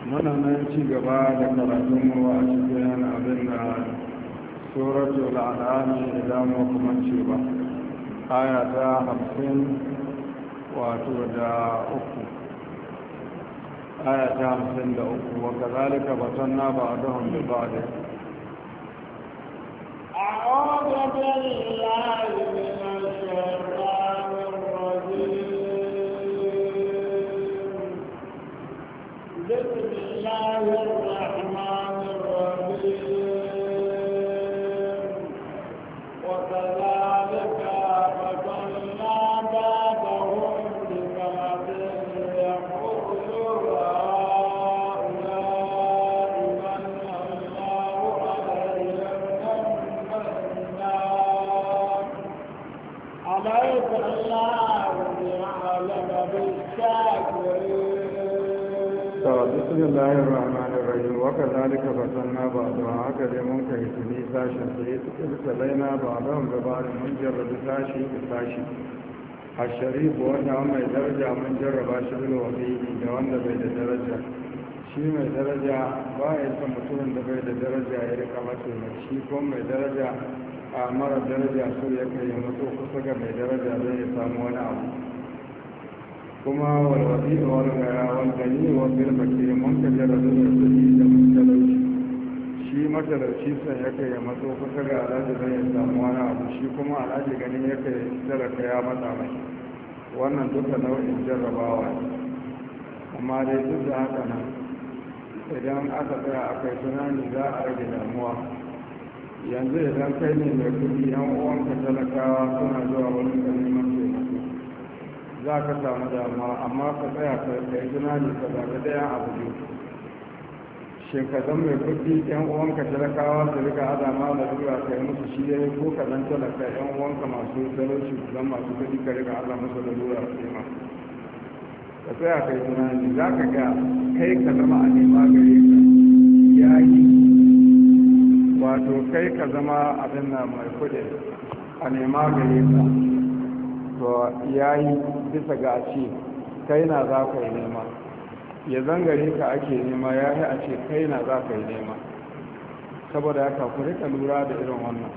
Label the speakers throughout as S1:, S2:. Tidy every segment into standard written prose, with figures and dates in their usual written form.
S1: muna nan ci gaba da karatunmu a cikin abin da suratul al'ami idan mu kuma ce ba aya ta 50 wato da uku aya ta 53 wa kazalika batanna ba'dahum bi ba'd
S2: أعوذ بالله من الشيطان الرجيم بسم الله الرحمن الرحيم وكذلك فتنا بعضهم ببعض يقول هؤلاء من الله عليهم أليس الله بأعلم بالشاكرين
S1: بسم الله الرحمن الرحيم وكذلك فتنا بعضهم هكذا ممكن يتني ساشي ابتلينا بعضهم ببعض من جرب ساشي بساشي الشريف وانا mai daraja mun jarraba shi bil wahidi da wanda bai da daraja shi mai daraja ba ya san mutumin da bai da daraja ya rika mace mai shi ko mai daraja a mara daraja so ya kai mutu kusa ga mai daraja don ya samu wani abu kuma walwadi da walgani wa bilbaki mun ka jarrabu da kudi da matalauci shi matalauci san ya kai matso kusa ga alhaji don ya samu wani abu shi kuma alhaji ganin ya kai talaka ya matsa mai wannan duka nau'in jarrabawa ne amma dai duk da haka nan idan aka tsaya a kai tunani za a rage damuwa yanzu idan kai ne mai kudi yan uwanka talakawa suna zuwa wani ka neman taimako za ka samu damuwa amma ka tsaya ka yi tunani ka zaɓi ɗaya abu biyu shin ka zan mai kudi yan uwanka talakawa su rika adama da zuwa ka yi musu shi yayi ko ka zan talaka yan uwanka masu talauci su zan masu kudi ka rika ada musu da zuwa su yi ma ka tsaya ka yi tunani za ka ga kai ka zama a nema gare ka ya yi wato kai ka zama abin na mai kudi a nema gare ka to ya yi bisa ga ce kai na za ka yi nema ya zangare ka ake nema ya yi a ce kai na za ka yi nema saboda haka ku rika lura da irin wannan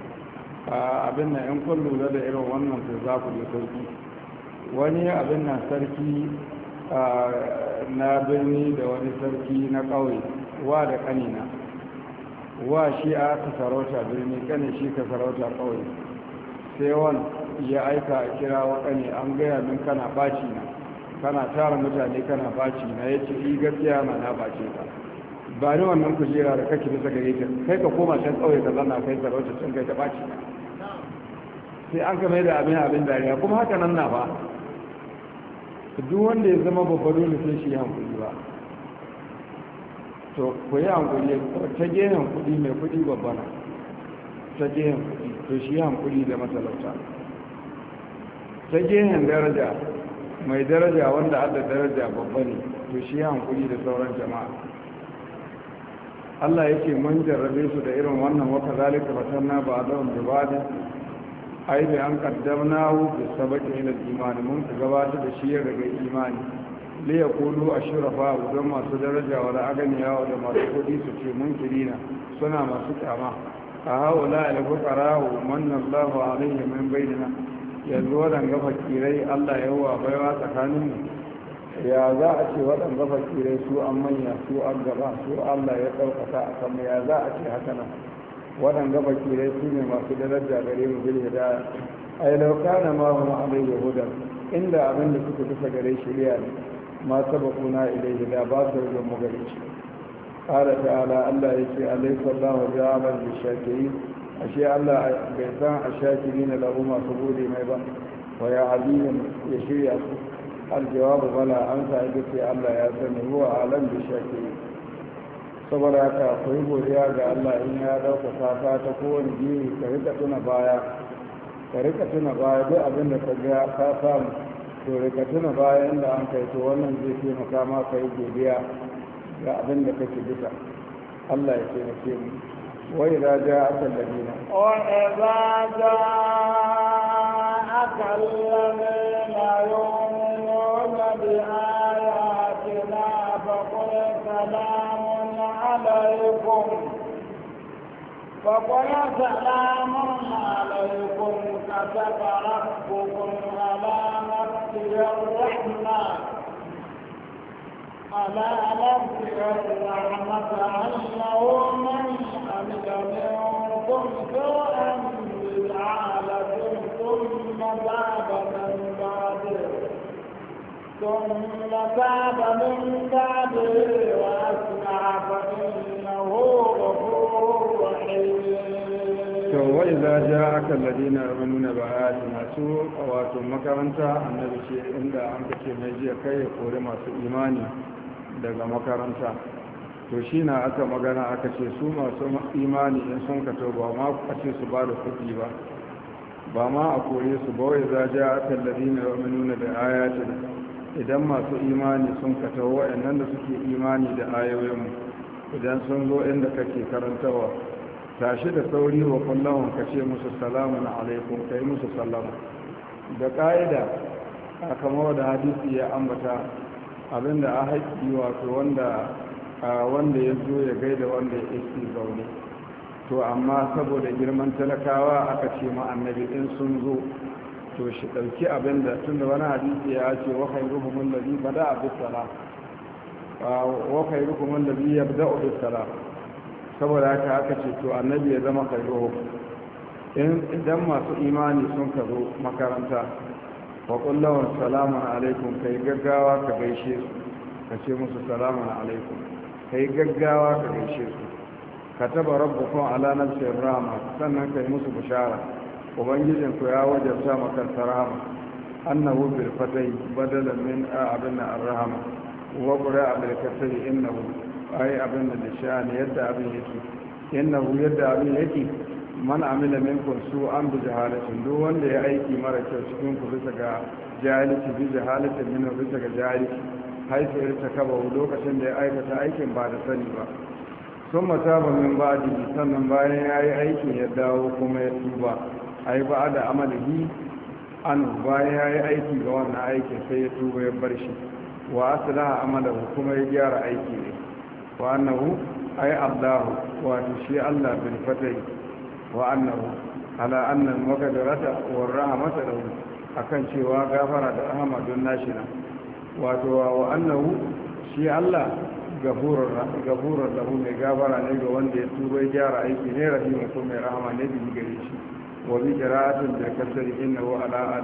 S1: abin nan in kun lura da irin wannan to za ku ji sauki wani abin nan sarki na birni da wani sarki na ƙauye wa da ƙanina wa shi a ka sarauta birni ƙane shi ka sarauta ƙauye sai wani ya aika a kira waɗane an gaya min kana baci na kana tara mutane kana baci na ya ce yi gaskiya ma na bace ka ba ni wannan kujera da kake bisa gare ta kai ka koma can ƙauye ka zanna kai sarauta can kai ta baci na sai an kama da abin dariya kuma haka nan na ba duk wanda ya zama babbar dole sai shi hankuli ba to ku yi hankuli ta gehen kuɗi mai kuɗi babbana ta gehen kuɗi to shi hankuli da matalauta ta gehen daraja mai daraja wanda adda daraja babba ne to shi hankuli da sauran jama'a Allah yake mun jarrabe su da irin wannan waka zalika fatanna ba'dahum bi ba'd ai da an kaddamnahu bi sabaqi ila al-iman mun ka gabatar da shi daga imani li yaqulu ashrafa don masu daraja wala aganiya da masu kudi su ce munkirina suna masu kyama a haula al-fuqara manna Allahu alaihim min bainina yanzu waɗanda fakirai Allah ya wa baiwa tsakaninmu ya za a ce waɗanda fakirai su an manya su an gaba su Allah ya ɗaukaka a kanmu ya za a ce haka nan waɗanda fakirai su ne masu daraja gare mu bil hidaya ai lauka na ma hum alai yahuda inda abin da suka bisa gare shari'a ne ma sabaquna ilaihi da ba su da mu gare shi qala ta'ala Allah yake alaysa Allahu ja'ala lishakirin ashe Allah bai san a shakiri na lahu masu gode mai ba wa ya alimin ya shirya su aljawabu bala an sa ita ce Allah ya sani huwa alam da shakiri saboda haka ku yi godiya ga Allah in ya ɗaukaka ka ta kowane biyu ka rika tuna baya duk abin da ka ga ka samu to rika tuna baya inda an kai to wannan zai taimaka ma ka yi godiya ga abin da kake bisa Allah ya taimake mu وإذا جاءك الذين يؤمنون بآياتنا فقل
S2: فقل سلام عليكم كتب ربكم على نفسه الرحمة أنه من عمل منكم سوءا بجهالة ثم تاب من بعده وأصلح فإنه غفور رحيم.
S1: وإذا جاءك الذين يؤمنون بآياتنا سوء wato makaranta annabi ce inda an kace mai jiya kai ya kore masu imani daga makaranta to shi na aka magana aka ce su masu imani in sun ka ba ma a ce su ba da kuɗi ba ma a kore su ba wai za ja aka ladina yu'minuna da ayatina idan masu imani sun ka taho wa'annan da suke imani da ayoyinmu idan sun zo inda kake karantawa tashi da sauri wa kullahun ka ce musu salamun alaikum kai musu sallama da ƙa'ida a kamar da hadisi ya ambata abinda a haƙƙi wato wanda ya zo ya gaida wanda ya iski zaune to amma saboda girman talakawa aka ce ma annabi in sun zo to shi ɗauki abinda tun da wani hadisi ya ce wa khairuhum allazi bada'a bis salam wa khairuhum allazi yabda'u bis salam saboda haka aka ce to annabi ya zama khairuhum idan masu imani sun ka zo makaranta wa kullawar salamun alaikum kai gaggawa ka gaishe su ka ce musu salamun alaikum kai gaggawa ka gaishe su ka taba rabbukun ala nafsir rahama sannan kai musu bishara ubangijin ku ya wajabta maka rahama annahu bil fatai badalan min abinna ar-rahama wa qura bil kasri innahu ai abinda da sha'ani yadda abin yake innahu yadda abin yake man amila minkum su an bi jahalatin duk wanda ya aiki mara kyau cikin ku bisa ga jahilci bi jahalatin min bisa ga jahilci haifu irta kaba lokacin da ya aikata aikin ba da sani ba sun mata ba min ba'di sannan bayan ya yi aikin ya dawo kuma ya tuba ai ba da amalihi an bayan ya yi aiki ga wannan aikin sai ya tuba ya bar shi wa aslaha amalahu kuma ya gyara aiki ne wa annahu ai abdahu wato shi Allah bil fatai وأنه على أن المقدرة والرحمة له أكن شيء غفر رحمة الناشنا وأنه شيء الله غفور له من غفر عليه وأن يتوب جار أي كنير رحمة من رحمة نبي جريش وبقراءة بالكسر إنه على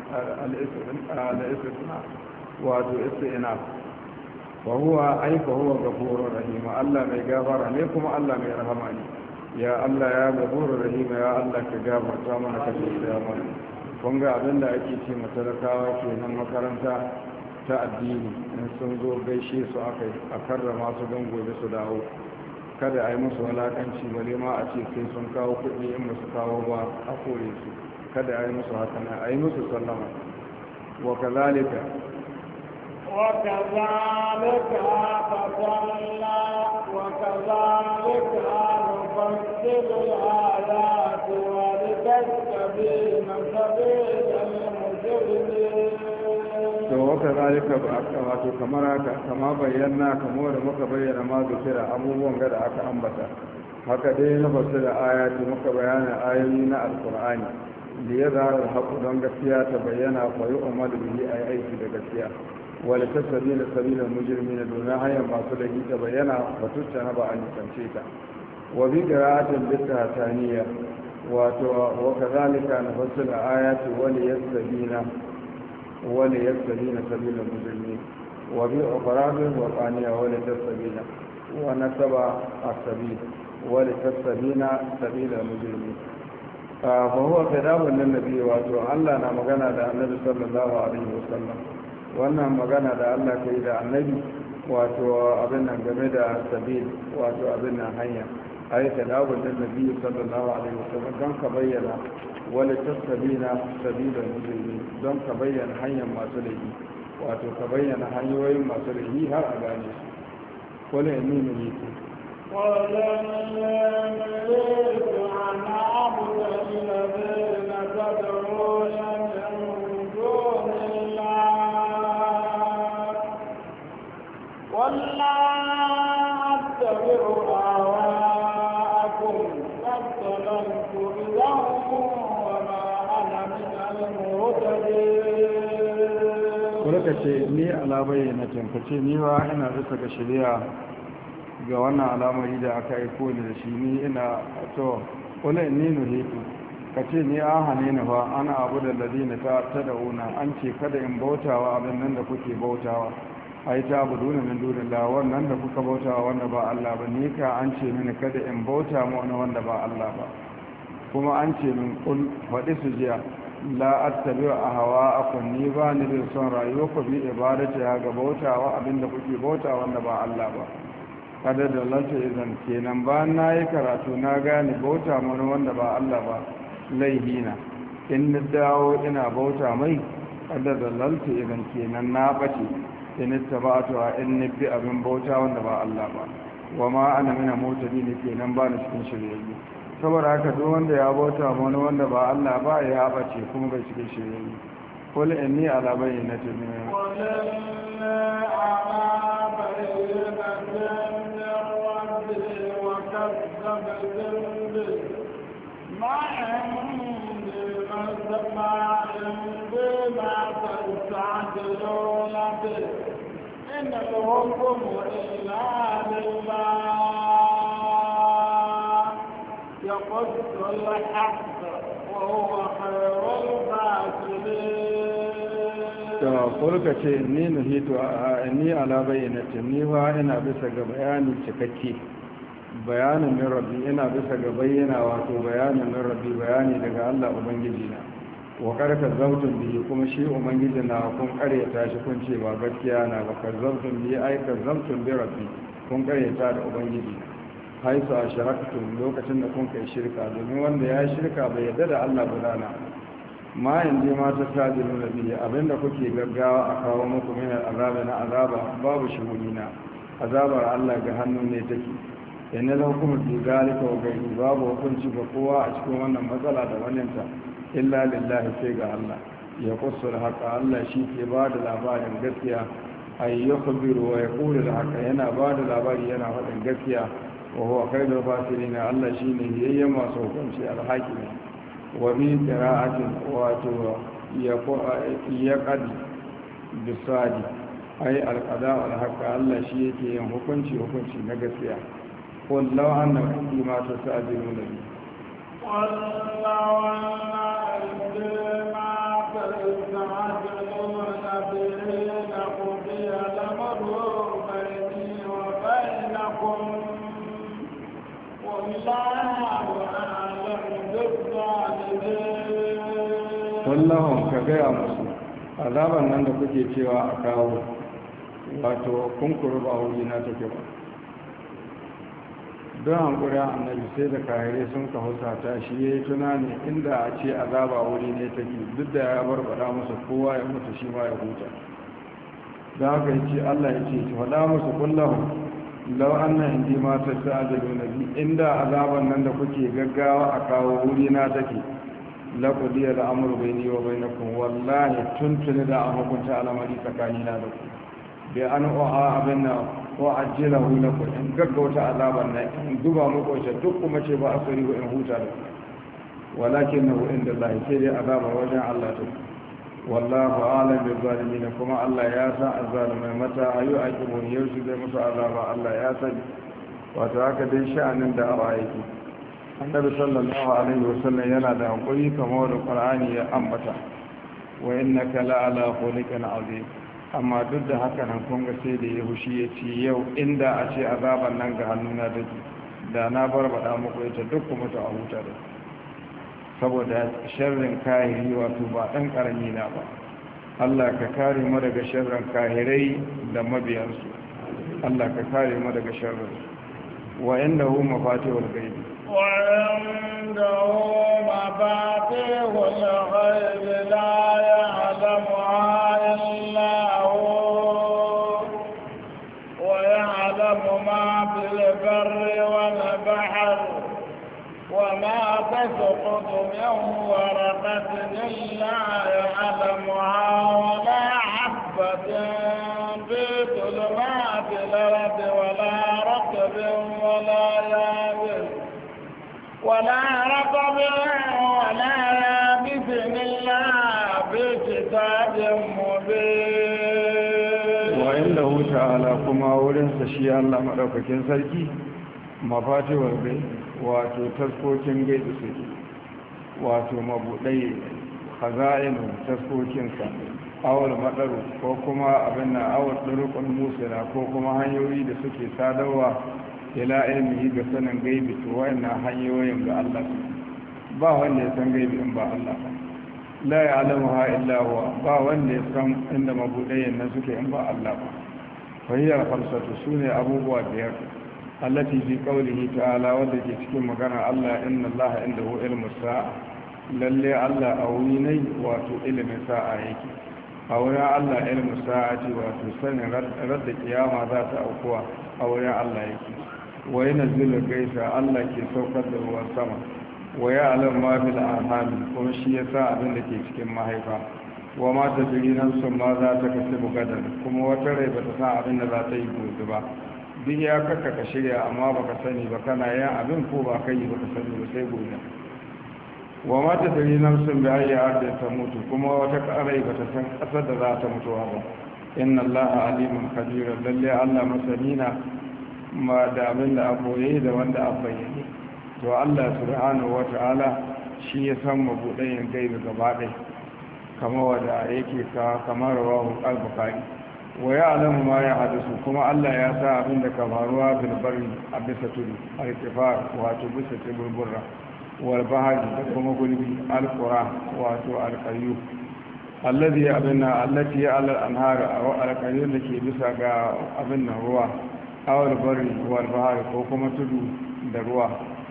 S1: الاستثناء والاستئناف وهو أي فهو غفور رحيم الله من غفر عليكم الله من رحمة ya Allah ya gaburu rahima ya Allah ka gafarta mana ka tausaya mana kun ga abin da ake ce matalakawa kenan makaranta ta addini in sun zo gaishe su aka a karrama su don gobe su dawo kada a yi musu walakanci bale ma a ce sai sun kawo kuɗi in ba su kawo ba a kore su kada a yi musu haka na a yi musu sallama wa kazalika
S2: وكذلك نفصل الآيات ولتستبين سبيل المجرمين.
S1: وكذلك wato kamar haka kama bayyana kamar da muka bayyana ma zikira abubuwan da aka ambata haka dai na fasira ayati muka bayana ayoyi na alqur'ani da ya zara haƙu don gaskiya ta bayyana fa yu'malu bihi ay aiki da gaskiya wale ta sabila sabila mujirmi na domin hanyar masu da ta bayyana batucce na ba a nisance ta wa bi qira'atin bitataniya wato wa kadhalika nafsil ayati wali yastabina sabila mujrimin wa bi aqrabin wa qaniya wali tasbina wa nasaba as-sabil wali tasbina sabila mujrimin fa huwa qadabun lin nabi wato Allah na magana da annabi sallallahu alaihi wasallam wannan magana da Allah ka yi da annabi wato abin nan game da sabil wato abin nan hanya ayyuka da abin da nabi sallallahu alaihi wasallam don ka bayyana wala tasbina sabilan mujrimin don ka bayyana hanyar masu laifi wato ka bayyana hanyoyin masu laifi har a gane su wala inni miliku
S2: وَلَنْ يَمْلِكُ أَنْ أَعْبُدَ الَّذِينَ تَدْعُونَ مِن دُونِ اللَّهِ وَاللَّهُ
S1: ka ce ni alabai na tankace ni wa ina bisa ga shari'a ga wannan alamari da aka aiko ni da shi ni ina to kula ni nuhitu ka ce ni an hane ni fa ana abu da ladina ta da'una an ce kada in bautawa abin nan da kuke bautawa ai ta abu duna min dunillah wannan da kuka bautawa wanda ba Allah ba ni ka an ce mini kada in bauta ma wani wanda ba Allah ba kuma an ce min kul faɗi su jiya la attabi'u ahwa'akum ni ba ni da son rayuwa ku bi ibadati ga bautawa abin da kuke bautawa wanda ba Allah ba kada da lanta idan kenan ba na yi karatu na gane bauta mana wanda ba Allah ba laihina in na dawo ina bauta mai kada da lanta idan kenan na bace in tabatu in ni bi abin bauta wanda ba Allah ba wa ma ana mina mutane ne kenan ba ni cikin shiryayyu saboda haka duk wanda ya bauta mana wanda ba Allah ba ya bace kuma bai cikin shiryayyu qul inni ala bayyinatin min
S2: ما عندي ما تستعجلون به إن الحكم إلا لله يقص الحق وهو خير الفاصلين.
S1: قل كشيء إني نهيت إني على بينة إني وأنا بس بيان cikakke bayanin min rabbi ina bisa ga bayyana wato bayanin min rabbi bayani daga Allah ubangiji na wa karka zautun bihi kuma shi ubangiji na kun karyata shi kun ce ba gaskiya na ba kazzabtum bihi ai kazzabtum bi rabbi kun karyata da ubangiji haisu asharaktum lokacin da kun kai shirka domin wanda ya shirka bai yarda da Allah gudana ma yanzu ma ta sadiru nabi abinda kuke gaggawa a kawo muku min azaba na azaba babu shuhudina azabar Allah ga hannu ne take yana da hukumar fi zalika wa gairu babu hukunci ga kowa a cikin wannan matsala da waninta illa lillahi sai ga Allah ya kusa da haka Allah shi ke ba da labarin gaskiya ay yukhbiru wa yaqulu da haka yana ba da labari yana faɗin gaskiya wa huwa khairul fasirin Allah shine yayyen masu hukunci alhakimi wa bi qira'atin wato ya qadi bisadi ay alqada alhaqa Allah shi yake yin hukunci na gaskiya قل لو أن عندي ما تستعجلون به
S2: قل لو أن عندي ما تستعجلون به لقضي الأمر بيني وبينكم والله أعلم بالظالمين.
S1: قل لهم كغير مسلم azaban nan da kuke cewa a kawo wato kun kurba wuri na take ba don hankurin annabi sai da kahirai sun ka husata shi ya yi tunani inda a ce azaba wuri ne take duk da ya barbada musu kowa ya mutu shi ma ya huta da haka ya ce allah ya ce ki faɗa musu kullahu lau an na indi mata ta ajalu na bi inda azaban nan da kuke gaggawa a kawo wuri na take laƙudiyar da amur bai ni wa bai na kun wallahi tuntuni da a hukunta alamari tsakanina da ku bai an o'a abin na wa ajiyar hula ku in gaggauta azaban na in duba makwashe duk kuma ce ba a sari in huta da ku walakin na hu'in da lahi sai dai azabar wajen allah ta wallahu alam bil zalimin kuma allah ya san azzalimai mata ayu aqibun yau shi zai musu azaba allah ya sani wato haka dai sha'anin da awa yake annabi sallallahu alaihi wasallam yana da hankuri kamar da qur'ani ya ambata wa innaka la'ala khuliqin azim amma duk da haka nan kun ga sai da ya hushi ya ce yau inda a ce azaban nan ga hannuna take da na barbada muku ita duk kuma ta huta da saboda sharrin kahiri wato ba dan karami na ba Allah ka kare mu daga sharrin kahirai da mabiyansu Allah ka kare mu daga sharrin wa innahu mafatihul ghaib
S2: wa indahu mafatihul ghaib la ya'lamuha illa ما في البر والبحر وما تسقط من ورقة إلا يعلمها ولا حبة في ظلمات الأرض ولا رطب ولا يابس إلا في كتاب مبين.
S1: inda ta'ala kuma wurinsa shi Allah maɗaukakin sarki mafatihul ghaib wato taskokin gaibi suke wato mabuɗai khaza'inu taskokinsa awal madaru ko kuma abin na awal durukun musula ko kuma hanyoyi da suke sadarwa ila ilmihi ga sanin gaibi to wayannan hanyoyin ga Allah ba wanda ya san gaibi in ba Allah ba la ya'lamuha illa huwa ba wanda ya san inda mabudayen nan suke in ba Allah ba fa hiya falsatu sune abubuwa biyar allati fi qawlihi ta'ala wanda ke cikin magana Allah inna Allah indahu ilmu sa'a lalle Allah a wuri ne wato ilimin sa'a yake a wurin Allah ilmu sa'ati wato sanin radda kiyama za ta aukuwa a wurin Allah yake wa yanzilu gaisa Allah ke saukar da ruwan sama wa ya'lam ma bil arham kuma shi ya sa abin da ke cikin mahaifa wa ma tadri nafsun ma za ta kasabu gadan kuma wata rai ba ta san abin da za ta yi gobe ba duk ya kaka ka shirya amma baka sani ba kana yin abin ko ba kai baka sani ba sai gobe wa ma tadri nafsun bi ayyi ardin tamutu kuma wata rai ba ta san kasar da za ta mutuwa ba inna allaha alimun qadir lalle Allah masanina ma da abin da aboye da wanda a bayyane to Allah subhanahu wata'ala shi ya san mabudayin gaibi gaba ɗaya kamar wanda yake kamar rawahu al-bukhari wa ya'lamu ma yahdusu kuma Allah ya sa abin da ka faruwa bil barri a bisa tudu al-tifar wato bisa tiburburra wal bahri da kuma gulbi al-qura wato al-qayyu alladhi abinna allati ala al-anhar aw al-qayyu da ke bisa ga abin nan ruwa awal bari wal bahari ko kuma tudu da ruwa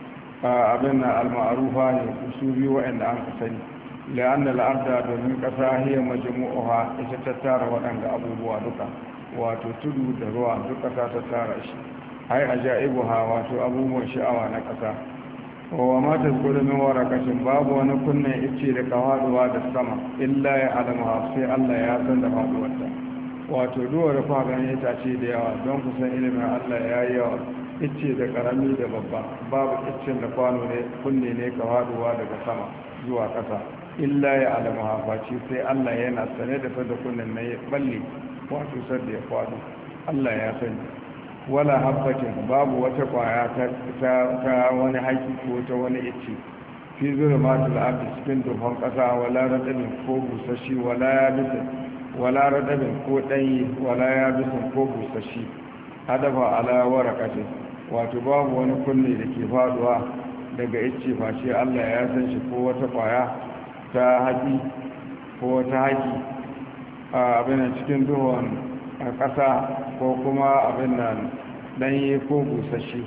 S1: abin na al-ma'rufa ne su biyu wa'anda an ka sani la'anna al-arda domin kasa hiya majmu'uha ita ta tara waɗanda abubuwa duka wato tudu da ruwa duk kasa ta tara shi ai ajaibuha wato abubuwan sha'awa na kasa wa ma tazkuru min waraqatin babu wani kunnen ice da kawaduwa da sama illa ya alama sai Allah ya san da faduwarta wato duwar kwagan itace da yawa don kusan ilimin Allah ya yi yawa icce da karami da babba babu iccen da kwano ne kunne ne ka haduwa daga sama zuwa ƙasa illa ya alama hafaci sai Allah yana sane da fada kunnen na ya balle wato sadda ya kwado Allah ya sani wala habbatin babu wata kwaya ta wani haki ko ta wani icce fi zulmatul ardi cikin duhun ƙasa wala radabin ko busashi wala yabisin wala radabin ko ɗanyi wala ya bisan ko busashi hadafa ala warakatin wato babu wani kunne da ke faduwa daga icce face Allah ya san shi ko wata kwaya ta haƙi ko wata haƙi a abin cikin duhun ƙasa ko kuma abin nan ɗanyi ko busashi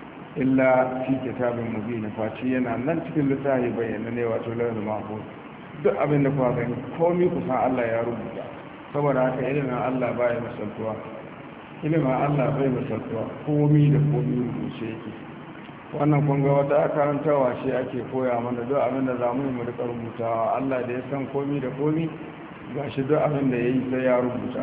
S1: illa fi kitabin mubin face yana nan cikin littafi bayyana ne wato launin mahfuz duk abin da kuwa gani komai kusan Allah ya rubuta saboda haka ilimin Allah bai misaltuwa ilimin Allah bai misaltuwa komi da komi rubuce yake wannan kun ga wata karantawa shi ake koya mana duk abin da za mu yi mu rika rubutawa Allah da ya san komi da komi ga shi duk abin da ya yi sai ya rubuta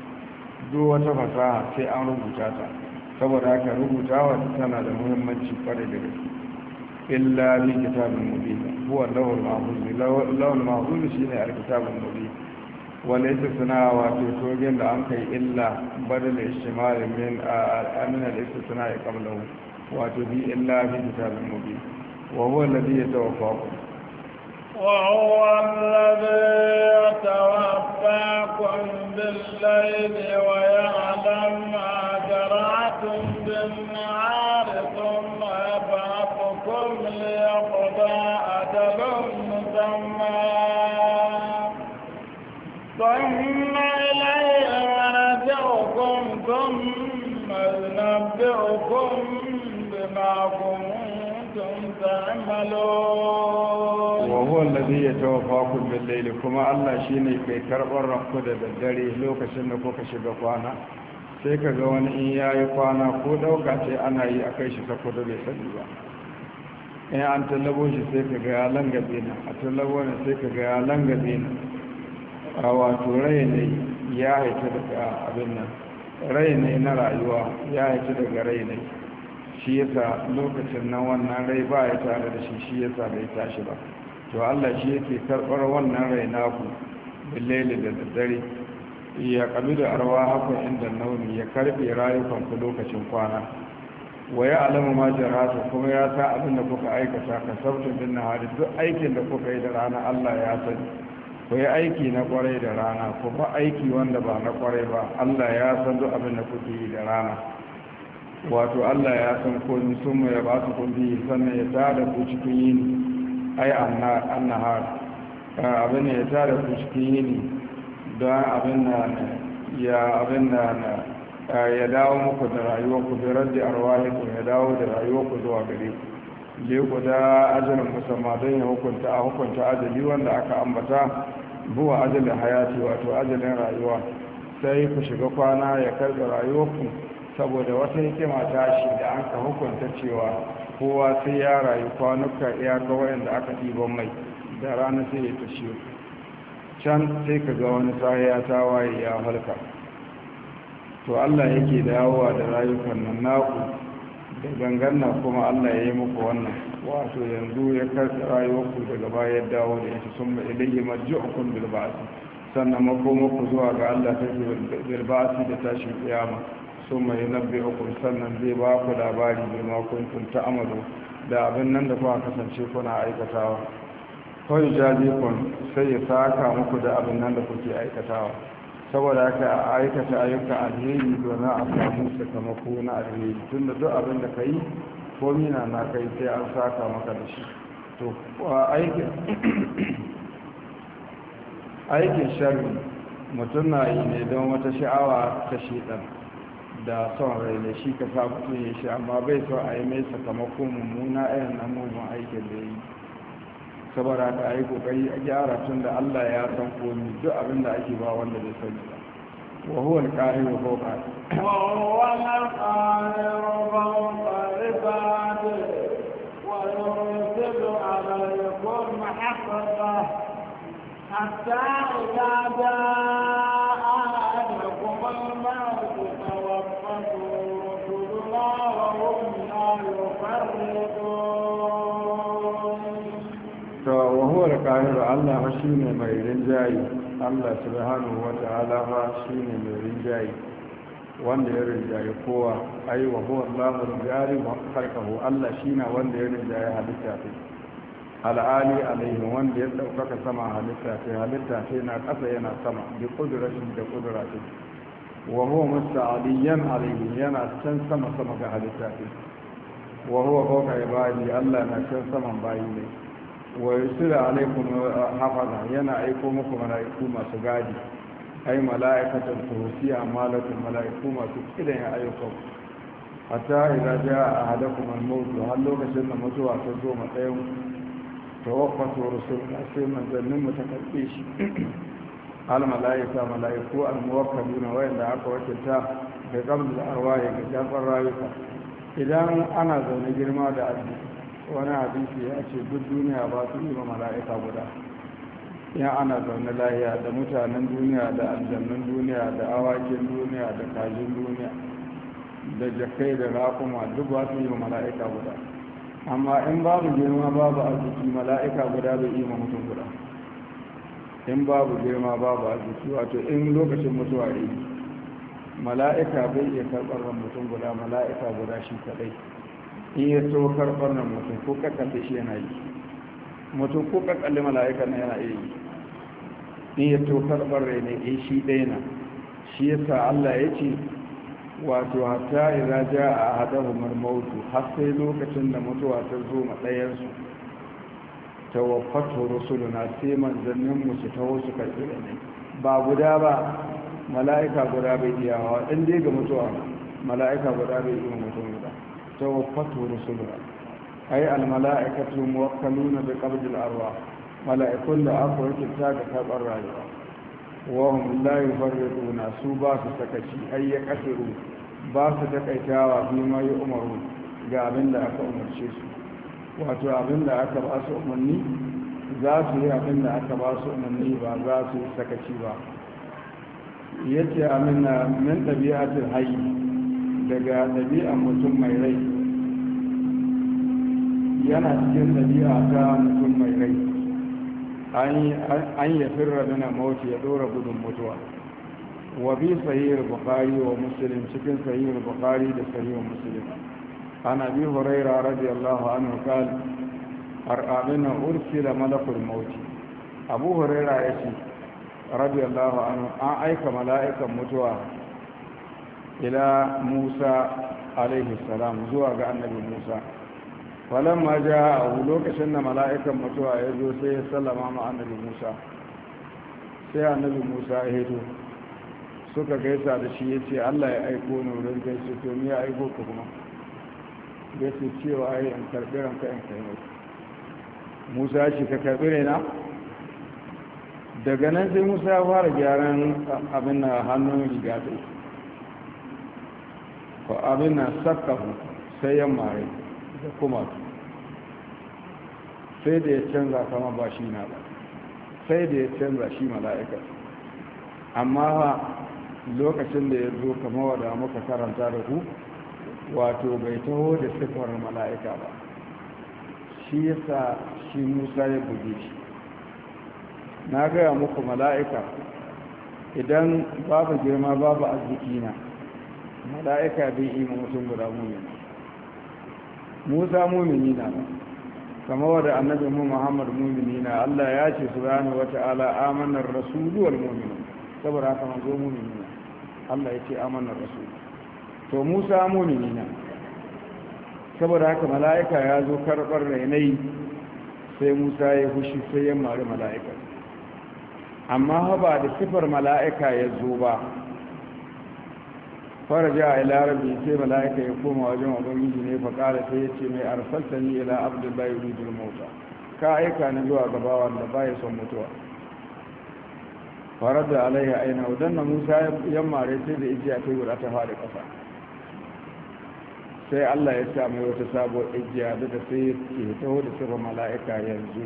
S1: duk wata fasaha sai an rubuta ta saboda haka rubutawa tana da muhimmanci kwarai da gaske illa bi kitabin mubin huwa lawul mahfuz lawul mahfuz shine alkitabul mubin wala istisna wato togen da an kai illa badal ishmal min amina al-istisna ya qablahu wato bi illa bi kitabin mubin wa huwa alladhi yatawaffakum
S2: وهو الذي يتوفاكم بالليل ويعلم ما جرعتم بالنهار ثم يبعثكم ليقضى أجل مسمى ثم إليه مرجعكم ثم ينبئكم بما كنتم تعملون
S1: وهو الذي يتوفاكم بالليل كما الله shine kai karbar ranku da daddare lokacin da kuka shiga kwana sai ka ga wani in yayi kwana ko dauka ce ana yi akai shi saboda bai sani ba in an tallabo shi sai ka ga ya langabe na a tallabo ne sai ka ga ya langabe na a wato rai ne ya haita daga abin nan rai ne na rayuwa ya haita daga rai ne shi yasa lokacin nan wannan rai ba ya tare da shi yasa bai tashi ba to Allah shi yake karɓar wannan rai naku billaili da daddare ya kabi da arwa hakun inda nauni ya karbe rayukanku lokacin kwana wa ya alamu ma jaratu kuma ya sa abin da kuka aikata ka sabtun bin nahari duk aikin da kuka yi da rana Allah ya sani ku yi aiki na kwarai da rana ku ba aiki wanda ba na kwarai ba Allah ya san duk abin da kuke yi da rana wato Allah ya san komai sun ya ba su kun biyu sannan ya tada ku cikin yini ai annahar abin ya tada ku cikin yini don abin na ya dawo muku da rayuwarku da raddi arwahiku ya dawo da rayuwarku zuwa gare ku leku da ajalin musamman don ya hukunta ajali wanda aka ambata buwa ajalin hayati wato ajalin rayuwa sai ku shiga kwana ya karɓi rayuwarku saboda wata hikima ta shi da an ka hukunta cewa kowa sai ya rayu kwanuka iyaka wayanda aka ɗiban mai da rana sai ya tashi can sai ka ga wani sahiya ta waye ya halka to Allah yake dawowa da rayukan nan naku da ganganna kuma Allah ya yi muku wannan wato yanzu ya karɓi rayuwarku daga baya dawo da ita sun mai ilayhi marji'ukum bil ba'th sannan makomarku zuwa ga Allah ta bil ba'th da tashin kiyama sun mai nabbi'ukum sannan zai ba ku labari bil ma kuntum ta'malu da abin nan da kuka kasance kuna aikatawa kawai jajikun sai ya saka muku da abin nan da kuke aikatawa saboda haka a aikata ayyukan alheri domin a samu sakamako na alheri tun da duk abin da ka yi ko mina na kai sai an saka maka da shi to aikin sharri mutum na yi ne don wata sha'awa ta shiɗan da son rai ne shi ka sa mutum ya shi amma bai so a yi mai sakamako mummuna irin na mugun aikin da ya yi saboda ka yi kokari a gyara tun da Allah ya san komi duk abin da ake ba wanda bai sani ba wa huwa al-qahiru fawqa
S2: wa huwa al-qahiru fawqa ibadihi wa yursilu alaykum hafaza hatta idza jaa ahadakum al-maut tawaffatu rusuluna wa hum la yufarritun
S1: to wahuwar ƙahiru Allah shi ne mai rinjayi Allah subhanahu wa ta'ala fa shi ne mai rinjayi wanda ya rinjayi kowa ai wahuwar lamar jari wa harkahu Allah shi na wanda ya rinjayi halitta ta al'ali alaihi wanda ya ɗaukaka sama halitta ta na ƙasa yana sama da ƙudurashin da ƙudura ta wahuwa musta'aliyan alaihi yana can sama ga halitta ta wahuwa fauka ibadi Allah na can saman bayi ne wa yusira alaikum hafaza yana aiko muku mala'iku masu gadi ai mala'ikatan tuhusiya malakum mala'iku masu kidan ya ayyuka hatta idza jaa ahadakum al-maut har lokacin da mutuwa ta zo matsayin tawaffatu rusuluna sai manzannin mu ta karbe shi al mala'ika mala'iku al muwakkaluna wayanda aka wakilta da qabl al arwahi ga jafar rayuka idan ana zaune girma da addini wani hadisi ya ce duk duniya ba su yi ma mala'ika guda ya ana zaune lahiya da mutanen duniya da aljannun duniya da awakin duniya da kajin duniya da jakai da raƙuma duk ba su yi ma mala'ika guda amma in babu girma babu arziki mala'ika guda bai yi ma mutum guda in babu girma babu arziki wato in lokacin mutuwa yi mala'ika bai iya karɓar mutum guda mala'ika guda shi kaɗai in ya so karɓar nan mutum ko kakalle shi yana yi mutum ko kakalle mala'ika na yana iya yi in ya so karɓar rai ne in shi ɗaya na shi yasa Allah ya ce wato hatta idza jaa ahaduhum al-maut har sai lokacin da mutuwa ta zo ma ɗayan su tawaffatu rusuluna sai manzannin mu su tawo su karɓi ne ba guda ba mala'ika guda bai iyawa in dai ga mutuwa mala'ika guda bai iya mutum guda tawaffatu rusuluna ay al-mala'ikatu muwakkaluna bi qabd al-arwah mala'ikun da aka wakilta ga karɓar rayuwa wahum la yufarriduna su ba su sakaci ay yaqtiru ba su takaitawa fi ma umaru ga abin da aka umarce su wato abin da aka ba su umarni za su yi abin da aka ba su umarni ba za su yi sakaci ba yace amina min tabi'atul hayy daga ɗabi'ar mutum mai rai yana cikin ɗabi'a ta mutum mai rai an yi firra dana mawuce ya ɗora gudun mutuwa wa bi sahih bukhari wa muslim cikin sahih bukhari da sahih muslim an abi hurairah radiyallahu anhu qala ar'abina ursila malakul maut abu hurairah yace radiyallahu anhu an aika mala'ikan mutuwa ila musa alaihi salam zuwa ga annabi musa falamma jaa lokacin da mala'ikan mutuwa ya zo sai ya sallama ma annabi musa sai annabi musa ya hito suka gaisa da shi ya ce allah ya aiko ni wurin gaisa to ni ya aiko ka kuma ya ce cewa ya in karɓi ranka in kai mai musa ya ce ka karɓi raina daga nan sai musa ya fara gyaran abin na hannun riga ɗai ko abin na sakkafu sai yan mare da kuma sai da ya canza kama ba shi na ba sai da ya canza shi mala'ika amma lokacin da ya zo kama wadda muka karanta da ku wato bai taho da siffar mala'ika ba shi yasa shi musa ya buge shi na gaya muku mala'ika idan babu girma babu arziki na mala'ika bai yi mutum guda mumini musa mumini na ba kama wadda annabi mu muhammad mumini na allah ya ce subhanahu wata'ala amanar rasulu wal mu'minu saboda haka manzo mumini na allah ya ce amanar rasulu to musa mumini na saboda haka mala'ika ya zo karɓar rainai sai musa ya fushi sai ya mari mala'ika amma ba da sifar mala'ika ya zo ba faraja a ilarabi sai mala'ika ya koma wajen ubangiji ne faƙara sai ya ce mai arsaltani ila abdullahi yuridul mauta ka aika ni zuwa gabawa da baya son mutuwa farar da alaiha aina wadannan musa ya mare sai da ijiya ta guda ta faɗi ƙasa sai allah ya sa mai wata sabuwar ijiya da sai ke taho da sifar mala'ika yanzu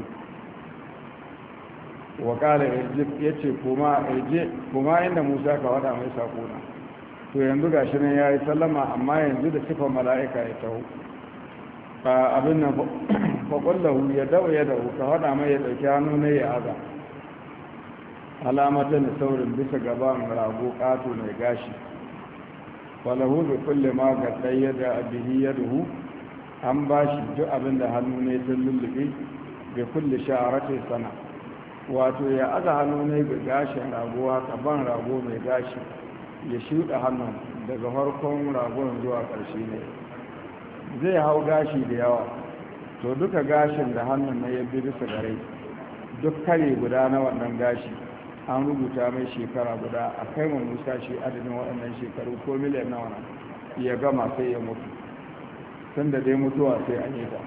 S1: wakala ya ce kuma inda musa ka wada mai sakona to yanzu ga shi nan ya yi sallama amma yanzu da sifar mala'ika ya taho abin nan faƙullahu ya dawo ka wada mai ya ɗauki hannu na ya aza alamatan da saurin bisa gaban rago ƙato mai gashi walahu bi kulle ma ga ɗaya da abihi ya duhu an ba shi duk abin da hannu ne ta lullube bi kulle sha'aratai sana wato ya aza hannu ne ga gashin raguwa kaban rago mai gashi ya shuɗa hannun daga farkon ragon zuwa ƙarshe ne zai hau gashi da yawa to duka gashin da hannun na ya bi bisa gare duk kare guda na wannan gashi an rubuta mai shekara guda a kai mu musa shi adadin waɗannan shekaru ko miliyan nawa ya gama sai ya mutu tun da dai mutuwa sai an yi ta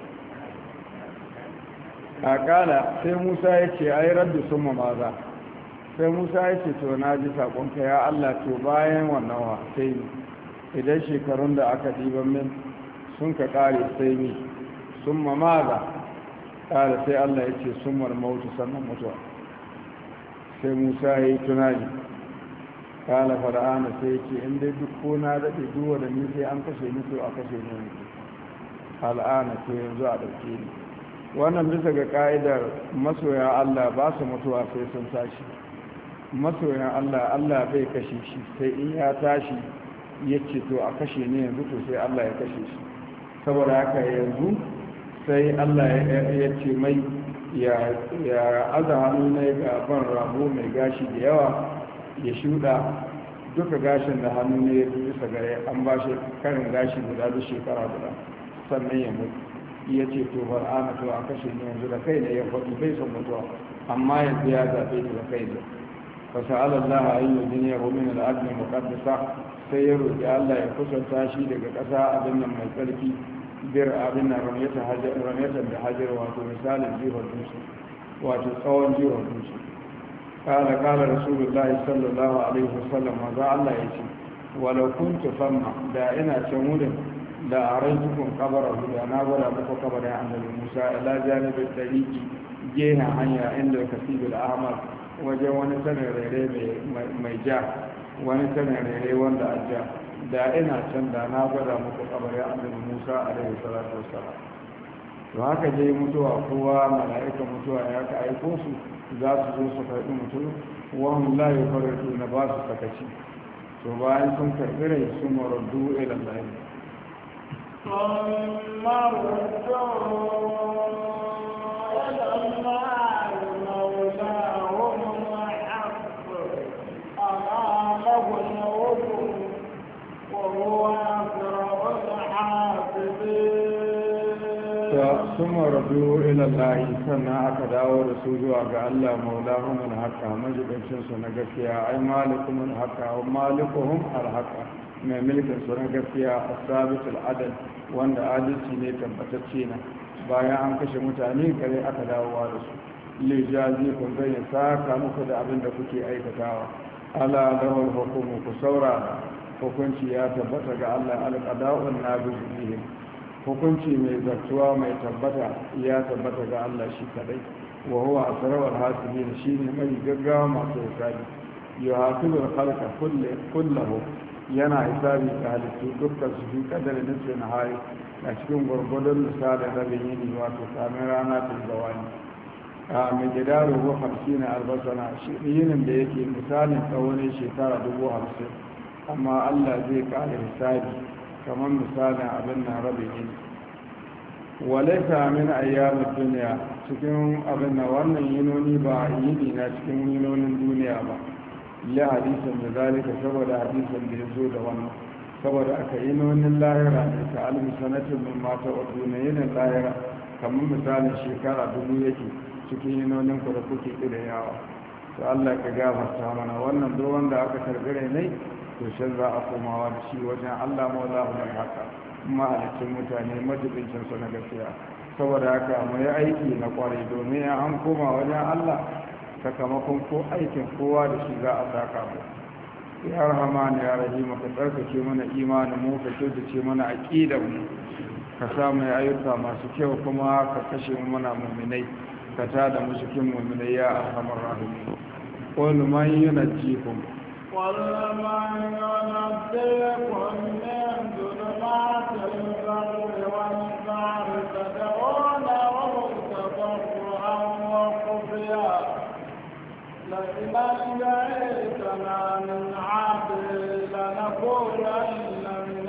S1: a kala sai musa ya ce ai raddu sun maza sai musa ya ce to na ji saƙonka ya allah to bayan wannan wa sai ni idan shekarun da aka ɗiban min sun ka ƙare sai ni sun maza ƙara sai allah ya ce sun marmautu sannan mutuwa sai musa ya yi tunani kala fara'ana sai ya ce in dai duk ko na daɗe duwa da ni sai an kashe ni to a kashe ni al'ana to yanzu a ɗauke ni wannan bisa ga ka'idar masoya Allah ba su mutuwa sai sun tashi masoyan Allah bai kashe shi sai in ya tashi ya ce to a kashe ne yanzu to sai Allah ya kashe shi saboda haka yanzu sai Allah ya ce mai ya aza hannu na ga ban rago mai gashi da yawa ya shuɗa duka gashin da hannu ne ya bisa gare an ba shi karin gashi guda duk shekara guda sannan ya mutu ya ce to bar ana to a kashe ne yanzu da kai ne ya faɗi bai son mutuwa amma yanzu ya zaɓe ta da kai ne fasa alallah a yi duniya min al'adun muqaddasa sai ya roƙi Allah ya kusanta shi daga ƙasa abin nan mai tsarki bir abin nan ramyatan da hajar wato misalin jihar dutse wato tsawon jihar dutse kala rasulullahi sallallahu alaihi wasallam maza Allah ya ce walau kuntu famma da ina can wurin da a rai tukun kabarar da na gwada muku kabarin annabi musa ila janibin dariki gehen hanya inda kasibul ahmad wajen wani sanin rere mai ja wani sanin rere wanda a ja da ina can da na gwada muku kabarin annabi musa alaihi salatu wassalam to haka je mutuwa kowa mala'ika mutuwa ya ka aiko su za su zo su karɓi mutum wahum la yufarritu na ba su sakaci to bayan sun karɓi rai su maraddu ilan lahi
S2: ثم ردوا إلى الله مولاهم الحق ألا له الحكم وهو أسرع الحاسبين.
S1: ثم ردوا إلى الله sannan aka dawo da su zuwa ga Allah maulahum al-haqqa majibincin su na gaskiya ai malikum al-haqqa wa malikuhum al-haqqa mai mulkin su na gaskiya as-sabit al-adl wanda adalci ne tabbatacce na bayan an kashe mutane kare aka dawowa da su li jazi kun zai saka muku da abin da kuke aikatawa ala lahul hukumu ku saurara hukunci ya tabbata ga Allah al-qada'un nabi bihim hukunci mai zartuwa mai tabbata ya tabbata ga Allah shi kadai wa huwa asrawal hasibin shine mai gaggawa masu hisabi yuhasibul khalqa kullahu yana hisabi ga halittu dukkan su fi kadarin nufin hari a cikin gwargwadon misalin rabin yini wato kamin rana ta zawani a mai gidaru ko 50 albasana shi yinin da yake misalin tsawon shekara 50,000 amma Allah zai kare hisabi kamar misalin abin na rabin yini walaita min ayyamin duniya cikin abin na wannan yinoni ba yini na cikin yinonin duniya ba la hadisan da zalika saboda hadisan da ya zo da wannan saboda aka yinonin lahira ne ta almi sanatin min mata wa yinin lahira kamar misalin shekara 1000 yake cikin yinonin ku da kuke yawa. to Allah ka gafarta mana wannan duk wanda aka karbire ne to shan za a komawa da shi wajen Allah maulahu mai haka mahalicin mutane majibincin su na gaskiya saboda haka mu yi aiki na kwarai domin an koma wajen Allah sakamakon ko aikin kowa da shi za a saka mu ya rahama ne ya rahima ka tsarkake mana imanin mu ka kyautace mana aqidar mu ka sa mu ayyuka masu kyau kuma ka kashe mu mana mu'minai ka tada mu cikin mu'minai ya arhamar rahimin qul man yunajjikum
S2: وَلَمَنْ يُنَبِّئُكُم مِّن ظُلُمَاتِ الْبَرِّ وَالْبَحْرِ تَدْعُونَهُ تَضَرُّعًا وَخُفْيًا لئن أنجيتنا من عذاب لنكونن من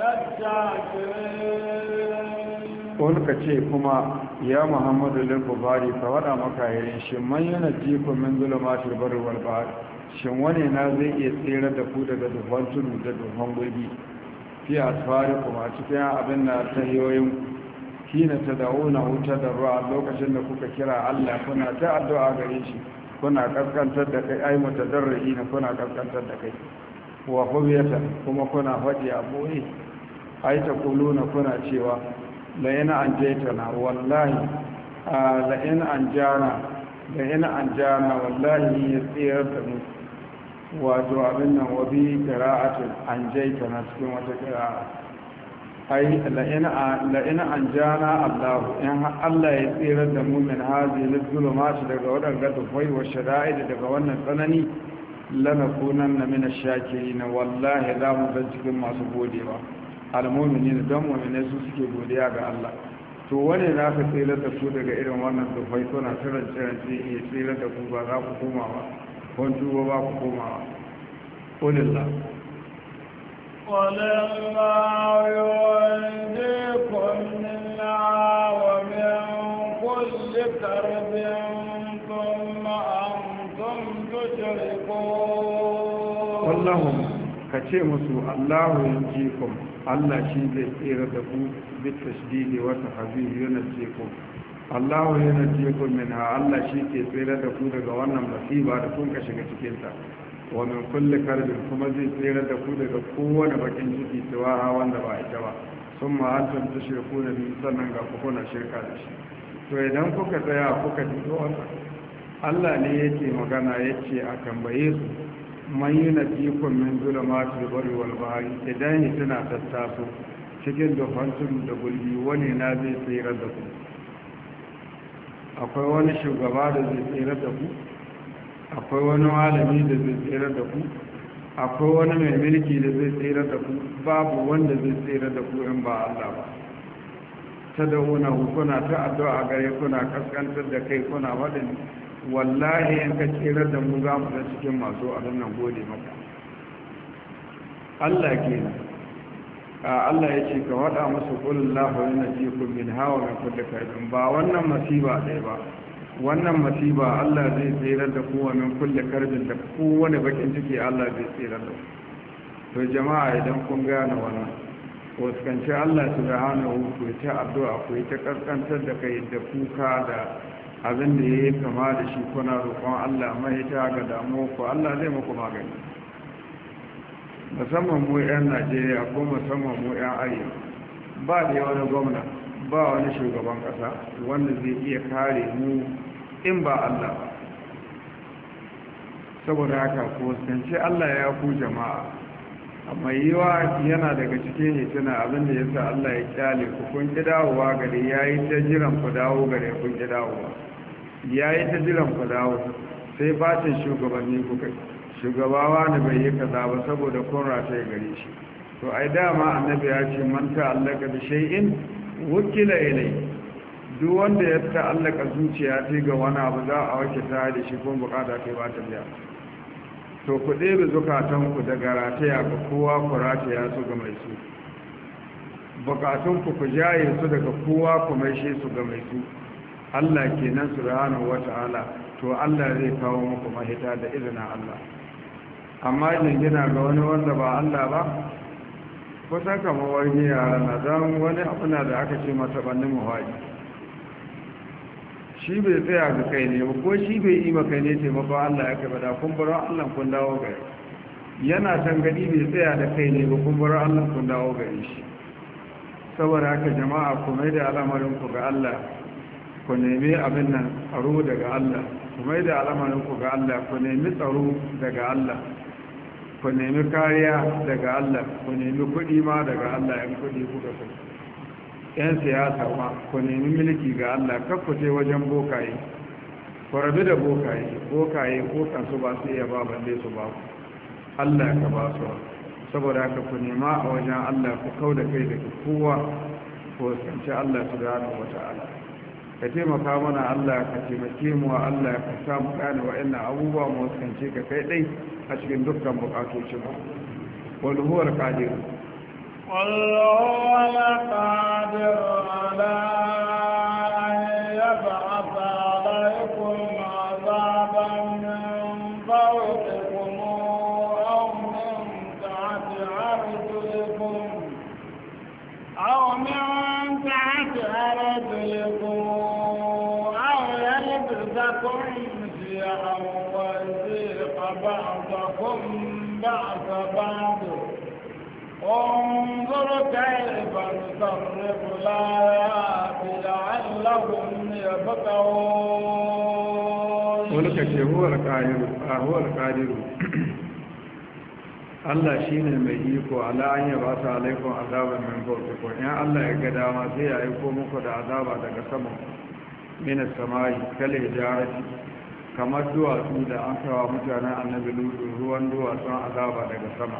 S2: الشاكرين.
S1: قل كشي كما يا محمد للكفار فوضع مكاهرين شمن ينجيكم من ظلمات البر والبحر shin wani na zai iya tsere da ku daga dufan tudu da dufan gulbi fi asfari kuma cikin abin da ta yoyin kina ta da'una wuta da ruwa lokacin da kuka kira Allah kuna ta addu'a gare shi kuna kaskantar da kai ai mutadarri na kuna kaskantar da kai wa hubiyata kuma kuna faɗi a boye ai ta kuluna kuna cewa la yana anjaytana wallahi la in anjana wallahi ya tsere da mu wato abin nan wabi qira'atin anjayta na cikin wata qira'a ai la'ina anjana Allah in Allah ya tsira da mu min hazi zulumati daga wadanga dufai wa shada'id daga wannan tsanani lanakunanna min ash-shakirin wallahi la mu zan cikin masu godewa al-mu'minin dan mu'mine su suke godiya ga Allah to wane na ka tsira da su daga irin wannan dufai kuna tirance ya tsira da ku ba za ku koma ba kwantuwa ba ku komawa ƙulillah
S2: ƙulillah yawon minna wa min kulli karbin thumma antum tushrikun
S1: wallahum ka ce musu Allahu yanjikum Allah shi zai tsira da ku bit tashdidi wa tahzir yunjikum Allahu yanjikum minha Allah shi ke tsira da ku daga wannan musiba da kun ka shiga cikin ta wa min kulli karbin kuma zai tsira da ku daga kowane bakin ciki tawaha wanda ba ita ba summa antum tushrikuna bi sannan ga ku kuna shirka da shi to idan kuka tsaya kuka ji wannan Allah ne yake magana yace a tambaye su man yunjikum min zulumatil barri wal bahri idan tana tattaso cikin dufantun da gulbi wani na zai tsira da ku akwai wani shugaba da zai tsere da ku akwai wani malami da zai tsere da ku akwai wani mai mulki da zai tsere da ku babu wanda zai tsere da ku in ba Allah ba ta da kuna kuna ta addu'a gare kuna kaskantar da kai kuna wadin wallahi in ka tsere da mu za mu da cikin masu abin nan gode maka Allah kenan Allah ya ce ka wada musu kullallahu yunjikum min hawa min kulli kaidin ba wannan masiba ɗaya ba wannan masiba Allah zai tsira da ku min kulli karbin da kowane bakin ciki Allah zai tsira da ku to jama'a idan kun gane wannan waskanci Allah subhanahu ku ta addu'a ku ta kaskantar da kai da kuka da abin da yayi kama da shi kuna roƙon Allah mahita ga damuwa ku Allah zai muku magani musamman mu 'yan Najeriya ko musamman mu 'yan arewa ba da wani gwamna ba wani shugaban ƙasa wanda zai iya kare mu in ba Allah ba saboda haka ku waskanci Allah ya ku jama'a amma yiwa yana daga cikin hituna abinda ya sa Allah ya kyale ku kun ki dawowa gare ya yi ta jiran ku dawo gare kun ki dawowa ya yi ta jiran ku dawo sai bacin shugabanni ku kai shugabawa ne bai yi kaza ba saboda kun rata ya gare shi to ai dama annabi ya ce man ta'allaka bi shay'in wukila ilai duk wanda ya ta'allaka zuciya ta ga wani abu za a wake ta da shi kun bukata ta ba ta biya to ku ɗebe zukatanku daga rataya ga kowa ku rataya su ga mai su bukatunku ku jaye su daga kowa ku maishe su ga mai su Allah kenan subhanahu wata'ala to Allah zai kawo muku mahita da izinin Allah amma jingina ga wani wanda ba Allah ba kusan kamar wani yara na don wani abuna da aka ce mata bannin muhaji shi bai tsaya ga kai ne ba ko shi bai yi maka ne taimakon Allah ya kai da kun bar Allah kun dawo gari yana tangadi bai tsaya da kai ne ba kun bar Allah kun dawo gari shi saboda haka jama'a ku mai da al'amarin ku ga Allah ku nemi abin nan tsaro daga Allah ku mai da al'amarin ku ga Allah ku nemi tsaro daga Allah ku nemi kariya daga Allah ku nemi kuɗi ma daga Allah yan kuɗi kuka so yan siyasa ma ku nemi mulki ga Allah kakkuce wajen bokaye ku rabu da bokaye kokansu ba su iya ba balle su ba ku Allah ka ba su saboda haka ku nema a wajen Allah ku kau da kai daga kowa ku sanci Allah subhanahu wata'ala ka taimaka mana Allah ka taimake mu Allah ka samu gane wa'annan abubuwa mu sanci ka kai dai a cikin dukkan bukatocin mu wal huwa al-qadir
S2: والله لقادر على أن يبعث عليكم عذابا من فوقكم أو من تحت أرجلكم أو يلبسكم شيعا ويذيق بعضكم بعض بعض انظر كيف نصرف الآيات لعلهم يفقهون
S1: ولك هو القادر Allah shi ne mai iko ala an yaba ta alaikun azabar min fawqikum in Allah ya ga dama sai ya aiko muku da azaba daga sama min as-samai kal hijarati kamar duwatsu da an kawo mutanen annabi lutu ruwan duwatsun azaba daga sama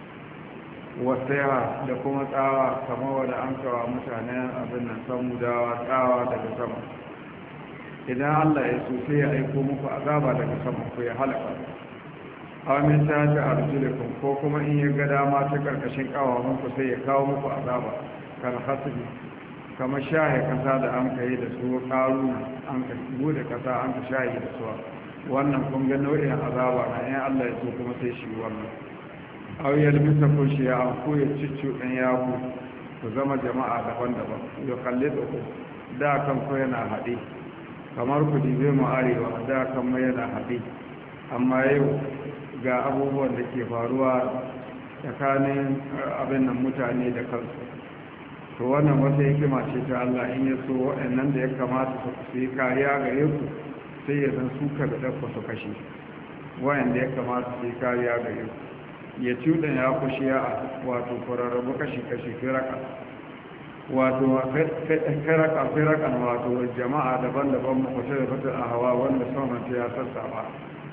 S1: wasaya da kuma tsawa kamar wanda an kawo mutanen abin nan samudawa tsawa daga sama idan Allah ya so sai ya aiko muku azaba daga sama ku ya halaka amin ta ta arjulikum ko kuma in ya ga dama ta karkashin kawawanku sai ya kawo muku azaba kan hasibi kamar shaye kasa da an kai da su karu an ka bude kasa an ka shaye da su wannan kun ga nau'in azaba na in Allah ya so kuma sai shi wannan aw yalbisa kun shi ya an ko ya ciccu dan yaku ku zama jama'a daban-daban ya kalle da ku da kan ko yana hade kamar ku dibe mu arewa da kan mai yana hade amma yau ga abubuwan da ke faruwa tsakanin abin nan mutane da kansu to wannan wata hikima ce ta Allah in ya so waɗannan da ya kamata su yi kariya gare ku sai ya san su ka da su kashe waɗanda ya kamata su yi kariya gare ku ya cuɗan ya kushe a wato kwararrabu kashi-kashi firaka wato firakan wato jama'a daban-daban makwata da fata a hawa wanda saunanta ya sassa ba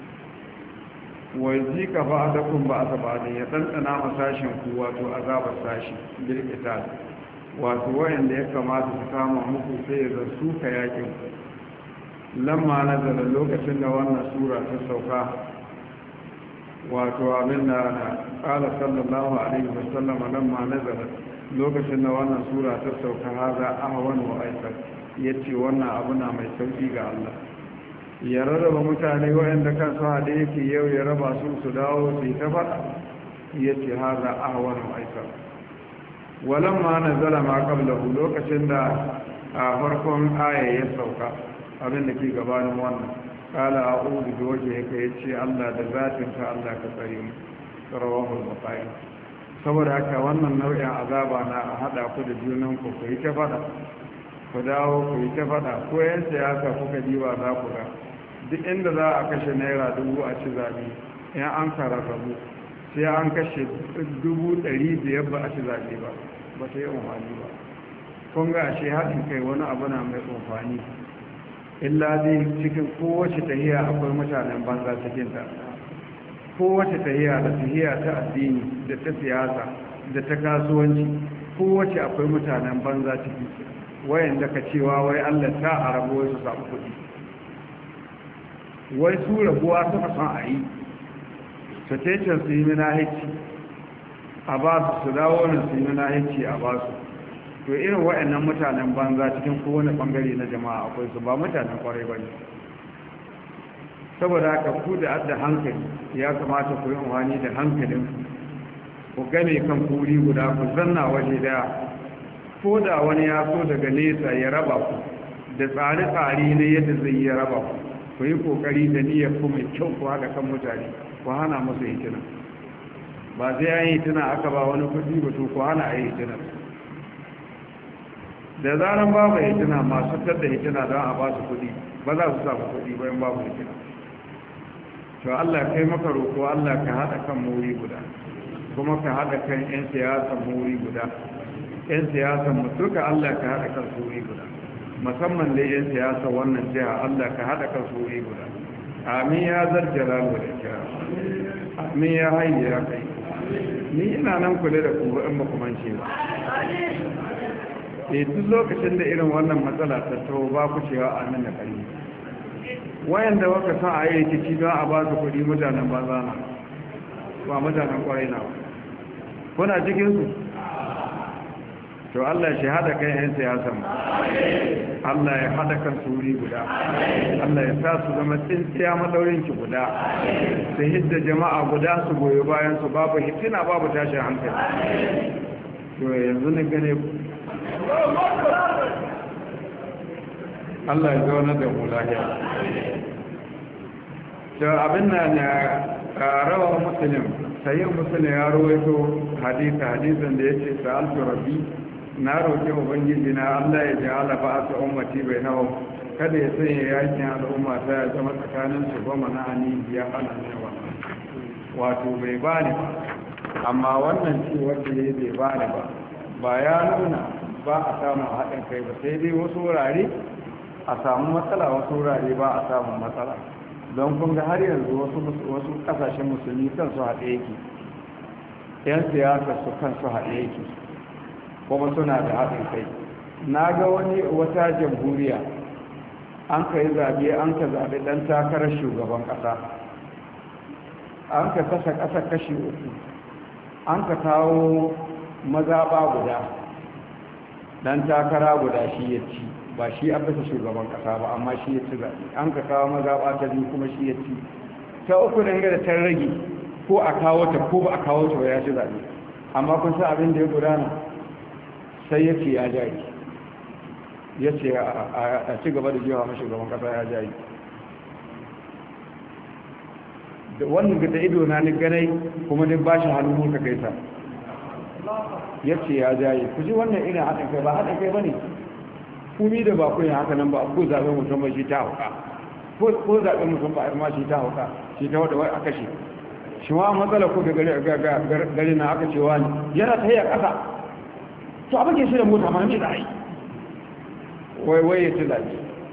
S1: wai zika ba da kun ba a sabanin ya ɗanɗana masashin ku wato azabar sashi birkital wato wayanda ya kamata su kama muku sai ya zarsu ka yakin lamma nazara lokacin da wannan sura ta sauka wato abin da na ƙala sallallahu alaihi wasallam lamma nazara lokacin da wannan sura ta sauka haza ahwan wa aikar yace wannan abu na mai sauki ga Allah ya rarraba mutane waɗanda kansu haɗe yake yau ya raba su dawo su yi ta faɗa yace haza ahwan wa aikar walamma nazala ma qablahu lokacin da a farkon aya ya sauka abin da ke gabanin wannan kala a'udhu bi wajhika yace Allah da zatinka Allah ka tsare mu rawahu al-bukhari saboda haka wannan nau'in azaba na a hada ku da junan ku yi ta fada ku dawo ku yi ta fada ko yan siyasa kuka diba za ku ga duk inda za a kashe naira 1000 a ci zabi in an kararrabu sai an kashe 500 ba a ci zabi ba ta yi amfani ba kun ga ashe haɗin kai wani abu na mai amfani illa dai cikin kowace tahiya akwai mutanen banza cikinta kowace tahiya da tahiya ta addini da ta siyasa da ta kasuwanci kowace akwai mutanen banza ciki wayanda ka cewa wai Allah ta a rabuwa su samu kuɗi wai su rabuwa suka san a yi su tecen su yi minahici a ba su dawo nan su yi minahici a ba su to irin waɗannan mutanen banza cikin kowane ɓangare na jama'a akwai su ba mutanen kwarai ba ne saboda haka ku da adda hankali ya kamata ku yi amfani da hankalin ku game kan kuri guda ku zanna waje daya ko da wani ya so daga nesa ya raba ku da tsare-tsare na yadda zai yi raba ku ku yi kokari da niyyar ku mai kyau ku haɗa kan mutane ku hana musu hitina ba sai an yi hitina aka ba wani kuɗi ba to ku hana a yi hitina da zaran babu hitina masu tattar da hitina don a ba su kudi ba za su samu kudi bayan babu hitina to Allah kai maka roƙo Allah ka haɗa kan muri guda kuma ka haɗa kan 'yan siyasan muri guda 'yan siyasan mu duka Allah ka haɗa kan muri guda musamman da 'yan siyasan wannan jiha Allah ka haɗa kan muri guda amin ya zarjala da kira amin ya haihu ya kai ni ina nan kula da ku in ba kuma ce ba duk lokacin da irin wannan matsala ta taho ba ku cewa a nan da ƙari wayanda waka san a yi rikici don a ba su kuɗi mutanen banza na ba mutanen ƙwarai na kuna cikinsu to Allah shi haɗa kan 'yan siyasan Allah ya haɗa kan suri guda Allah ya sa su zama tsintsiya maɗaurinki guda su hidda jama'a guda su goyi bayan su babu hitina babu tashin hankali to yanzu na gane ku Allah ya zaune da mu lahiya da abin na na rawa musulun sayin musulun ya rawaito hadisan da ya ce sa'altu rabbi na roƙi ubangiji na Allah ya ji alaba a ummati bai nawa kada ya sanya yakin al'umma ta ya zama tsakanin su goma na ani ya hana ne wato bai bani ba amma wannan ce wanda ya bai bani ba ya nuna ba a samun haɗin kai ba sai dai wasu wurare a samu matsala wasu wurare ba a samun matsala don kun ga har yanzu wasu ƙasashen musulmi kansu haɗe yake yan siyasa su kansu haɗe yake kuma suna da haɗin kai na ga wata jamhuriya an ka yi zaɓe an ka zaɓe ɗan takarar shugaban ƙasa an ka kasa ƙasa kashi 3 an ka kawo mazaɓa guda dan takara guda shi ya ci ba shi a bisa shugaban kasa ba amma shi ya ci zaɓe an ka kawo mazaɓa ta biyu kuma shi ya ci ta uku da da ta rage ko a kawo ta ko ba a kawo ta ya ci zaɓe amma kun sa abin da ya gudana sai ya ce ya jayi ya ce a ci gaba da jiwa mashi shugaban kasa ya jayi da wannan da ido na ni ganai kuma duk ba shi hannu ka gaisa ya ce ya jaye ku ji wannan irin haɗin kai ba haɗin kai ba ne kumi da ba ku yin haka nan ba ko zaɓen mutum ba shi ta hauka ko zaɓen mutum ba a ma shi ta hauka shi ta wadda wai aka shi shi ma matsala ko ga gari na aka cewa ne yana ta yi a ƙasa to abin ke shi da mota ma mai za a yi wai ya ci zaɓe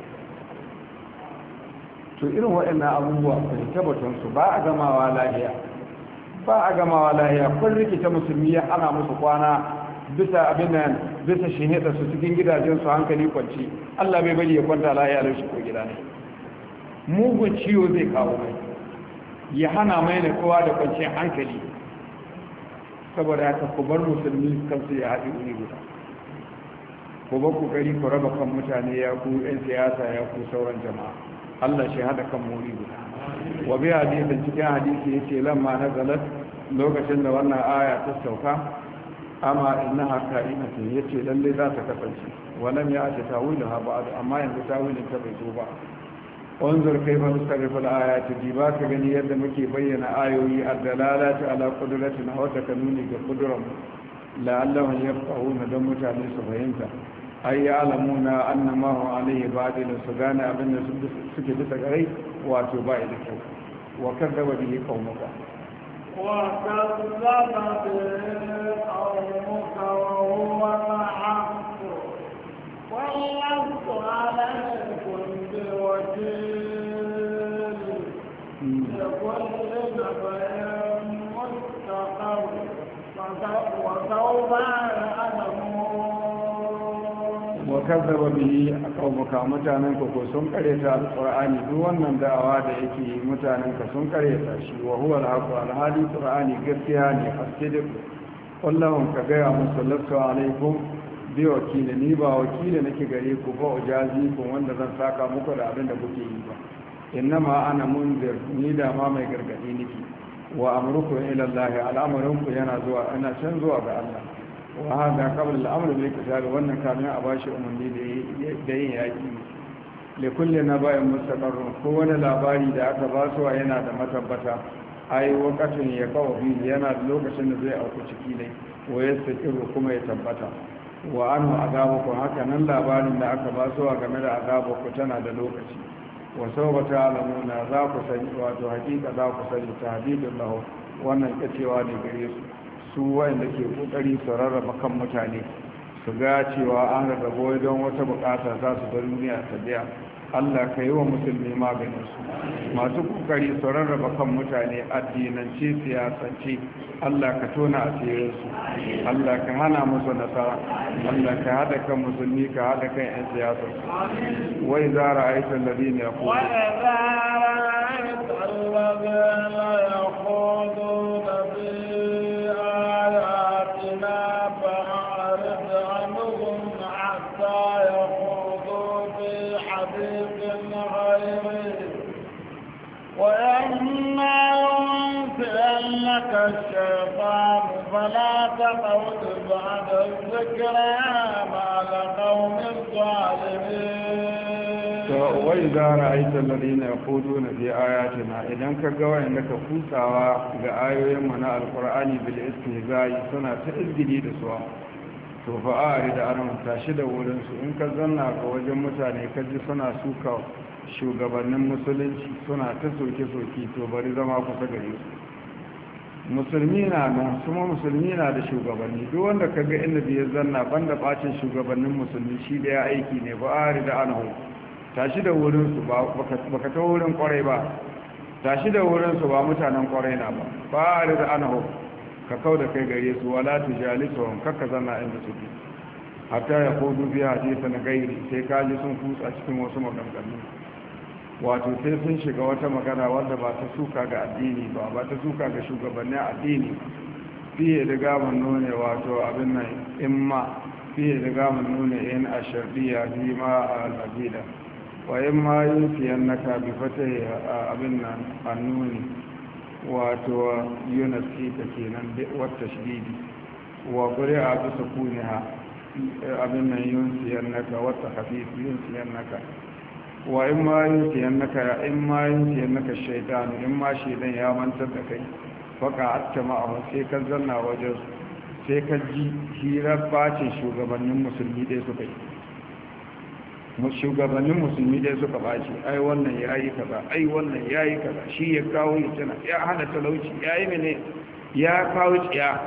S1: to irin waɗannan abubuwa ku tabbatansu ba a gamawa lahiya ba a gamawa lahiya kun rikita musulmi ya ana musu kwana bisa abin nan bisa shehida su cikin gidajensu hankali kwanci Allah bai bari ya kwanta lahiya da shi ko gida ne mugun ciwo zai kawo mai ya hana mai da kowa da kwanciyar hankali. Saboda haka ku bar musulmi kansu ya haɗe wuri guda, ku ba kokari ku raba kan mutane, ya ku 'yan siyasa, ya ku sauran jama'a. Allah shi haɗa kan wuri guda. Wa bi hadisin, cikin hadisi yace lamma nazalat, lokacin da wannan aya ta sauka, amma innaha ka'inatun, yace lalle za ta kasance, walam ya ata tawiluha ba'd, amma yanzu tawilin ta bai zo ba. wanzur kaifa nusarrifu al-ayati, ba ka gani yadda muke bayyana ayoyi ad-dalalati ala qudratina, wadda ka nuni ga kudurar mu, la'allahum yafqahuna, don mutane su fahimta. Ai ya'lamuna anna ma huwa alayhi ba'dil, su gane abin da suke bisa gare wato ba da kyau. Wa kadzaba bihi qaumuka,
S2: وكذب به قومك وهو الحق ولست عليكم بوكيل لكل نبأ مستقر وسوف يعلمون.
S1: وكذب به قومك, mutanenka ko sun kareta alqur'ani, duk wannan da'awa da yake mutanenka sun kareta shi. Wa huwa al-haqq, al-hali qur'ani gaskiya ne, asidiq. kullum ka gaya musu lasu alaikum bi wakili, ni ba wakili nake gare ku ba, ujazi ku wanda zan saka muku da abin da kuke yi ba. Innama ana munzir, ni da ma mai gargadi nake. Wa amrukum ila Allah, al'amrunku yana zuwa, ina can zuwa ga Allah. Wa hada qabla al-amr bil qital, wannan kamin a bashi umarni da yin yaki. li kulli naba'in mustaqarrun, ko wani labari da aka ba su yana da matabbata. Ai waqatun ya kawo bi, yana da lokacin da zai auku ciki ne, wa yastaqiru kuma ya tabbata. Wa anhu azabukum, haka nan labarin da aka ba su game da azabukum tana da lokaci. Wa sawfa ta'lamuna, za ku sani, wato hakika za ku sani, tahdidun lahu, wannan kacewa ne gare su wanda ke kokari su rarraba kan mutane, su ga cewa an rarrabo don wata bukata za su bar duniya ta biya. Allah ka yi wa musulmi maganin su, masu kokari su rarraba kan mutane addinance, siyasance. Allah ka tona asirin su, Allah ka hana musu nasara, Allah ka hada kan musulmi, ka hada kan 'yan siyasar su. Wai zara aikin ladina ya kudu,
S2: الشيطان فلا تقعد بعد الذكرى مع القوم الظالمين.
S1: وإذا رأيت الذين يقولون في آياتنا, إذا كجوا إنك فوسوا بآية من القرآن بالاستهزاء سنة تأذي لسوا, to fa'ari da anan tashi da wurinsu. In ka zanna ga wajen mutane ka ji suna suka shugabannin musulunci, suna ta soke-soke, to bari zama kusa gare su. Musulmi na nan, kuma musulmi na da shugabanni. Duk wanda ka ga inda ya zanna banda bacin shugabannin musulmi, shi da ya aiki ne. Fa'ari da anan tashi da wurinsu, baka ta wurin kwarai ba, tashi da wurinsu, ba mutanen kwarai na ba. Fa'ari da anan ka kau da kai gare su, wala tujalisuhum, kakka zanna inda suke, hatta ya kodu biya hadisa na gairi, sai kaji sun kutsa cikin wasu maganganu, wato sai sun shiga wata magana wanda ba ta suka ga addini ba ta suka ga shugabannin addini. Fiye da gaman nune, wato abin nan imma, fiye da gaman nune in a shardiya fi ma a al'adida, wa imma yin fiyan naka bi fata abin nan annuni, wato yunasi ta kenan wata shididi, wa kuri a bisa kuni ha abin nan yun siyan naka wata hafifi yun siyan naka, wa in ma yin siyan naka shaitan, in ma shaitan ya mantar da kai, faka atta ma'ahu, sai ka zanna wajen, sai ka ji hirar bacin shugabannin musulmi ɗaya suka yi. Shugabannin musulmi dai suka bace, ai wannan ya yi kaza, ai wannan ya yi kaza, shi ya kawo hitina, ya hana talauci, ya yi mene, ya kawo tsiya.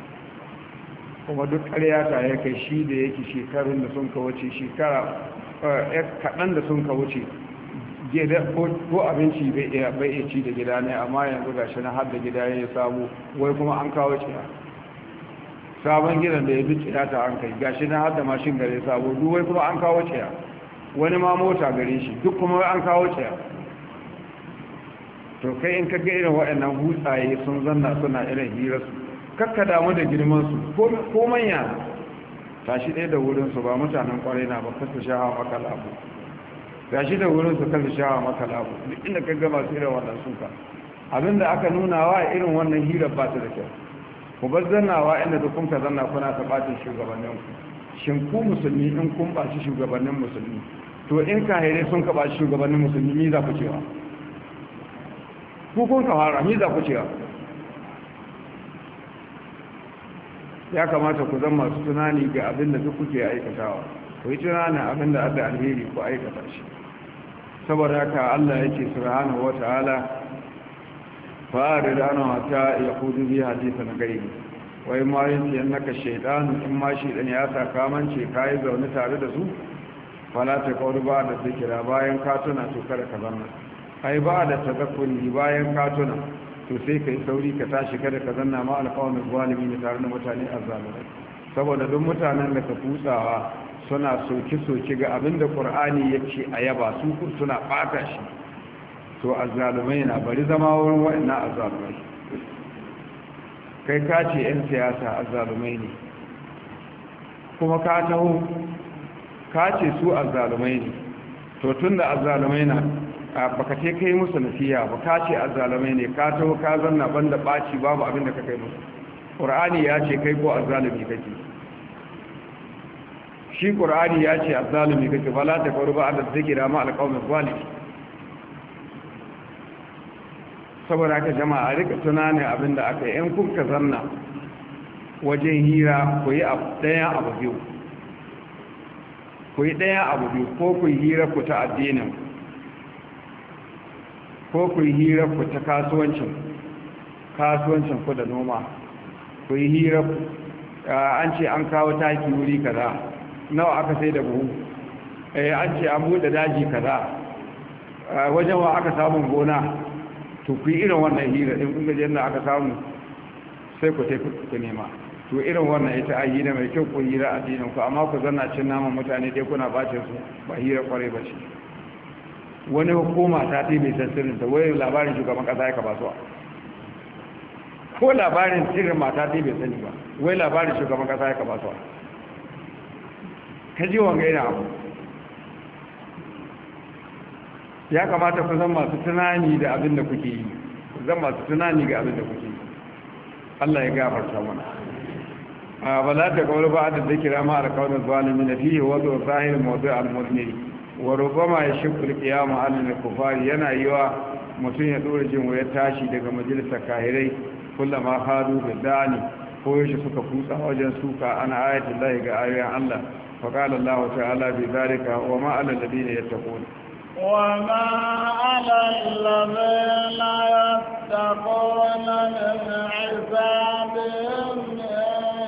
S1: Kuma duk ƙarya ta ya kai shi da yake shekarun da sun wuce, shekara kaɗan da sun wuce, ko abinci bai iya ci da gida ne, amma yanzu ga shi na har da gida ya samu, wai kuma an kawo tsiya. Sabon gidan da ya bi tsiya ta an kai, ga shi na har da mashin gare sabo, duk wai kuma an kawo tsiya. Wani ma mota gare shi, duk kuma an kawo ciya. to kai in ka ga irin waɗannan hutsaye sun zanna suna irin hirarsu kakka damu da girmansu ko manya tashi ɗaya da wurinsu ba mutanen ƙwarai na ba kasa shaha maka labu tashi da wurinsu kasa shaha maka labu duk inda ka gama su irin wannan suka abinda aka nuna wa irin wannan hirar ba ta da kyau ku bar zannawa inda da kun ka zanna kuna ta ɓacin shugabanninku shin ku musulmi in kun ɓaci shugabannin musulmi to in kahirai sun ka ɓaci shugabannin musulmi mi za ku cewa ku kun ka fara mi za ku cewa ya kamata ku zama masu tunani ga abin da duk kuke aikatawa ku yi tunanin abin da adda alheri ku aikata shi saboda haka Allah yake subhanahu wata'ala fa'ari da ana mata ya kudu bi hadisa na gaibi wai ma yin ce naka shaidan in ma shaidan ya sa kamance kayi zaune tare da su fala ta kawar ba da zikira bayan katuna to kada ka zanna ai ba da tadakkuri bayan katuna to sai ka yi sauri ka tashi kada ka zanna ma alƙawamin zalimi ne tare da mutane azzalumai saboda duk mutanen da ka kutsawa suna soke-soke ga abin da ƙur'ani ya ce a yaba su suna ɓata shi to azzalumai na bari zama wurin waɗannan azzalumai kai ka ce 'yan siyasa azzalumai ne kuma ka taho ka ce su azzalumai ne to tun da azzalumai na baka ce kai musu nasiya ba ka ce azzalumai ne ka taho ka zanna banda ɓaci babu abin da ka kai musu ƙur'ani ya ce kai ko azzalumi kake shi ƙur'ani ya ce azzalumi kake ba la ta faru ba a da zikira ma alƙawmin zalimi saboda haka jama'a rika tunanin abin da aka yi in kuka zanna wajen hira ku yi ɗayan abu biyu ku yi ɗayan abu biyu ko ku yi hira ku ta addinin ko ku yi hira ku ta kasuwancin ku da noma ku yi hira an ce an kawo taki wuri kaza nawa aka sai da buhu an ce an buɗe daji kaza wajen wa aka samun gona to ku yi irin wannan hira in kun gajiyar da aka samu sai ku tafi ku nema to irin wannan ita a hira mai kyau ku hira addinin ku amma ku zanna cin naman mutane dai kuna bacin su ba hira kwarai ba ce wani hukuma ta fi mai sassarin ta wai labarin shugaban kasa ya ka basuwa ko labarin sirrin mata ta bai sani ba wai labarin shugaban kasa ya ka basuwa ka ji wanga yana abu ya kamata ku zan masu tunani da abin da kuke yi zan masu tunani ga abin da kuke yi Allah ya gafarta mana ba za ta kawar ba da zikira ma alkawar zalimi na fiye wazo zahir mawdu al-muzni wa rubama ya shukul qiyama alal kufari yana yiwa mutum ya dora jin wayar tashi daga majalisar kahirai kullama hadu bidani ko yaushe suka kutsa wajen suka ana ayatul lahi ga ayoyin Allah fa qala Allah ta'ala bi zalika wa ma alal ladina yattaqun
S2: وما على الذين يتقون من حسابهم من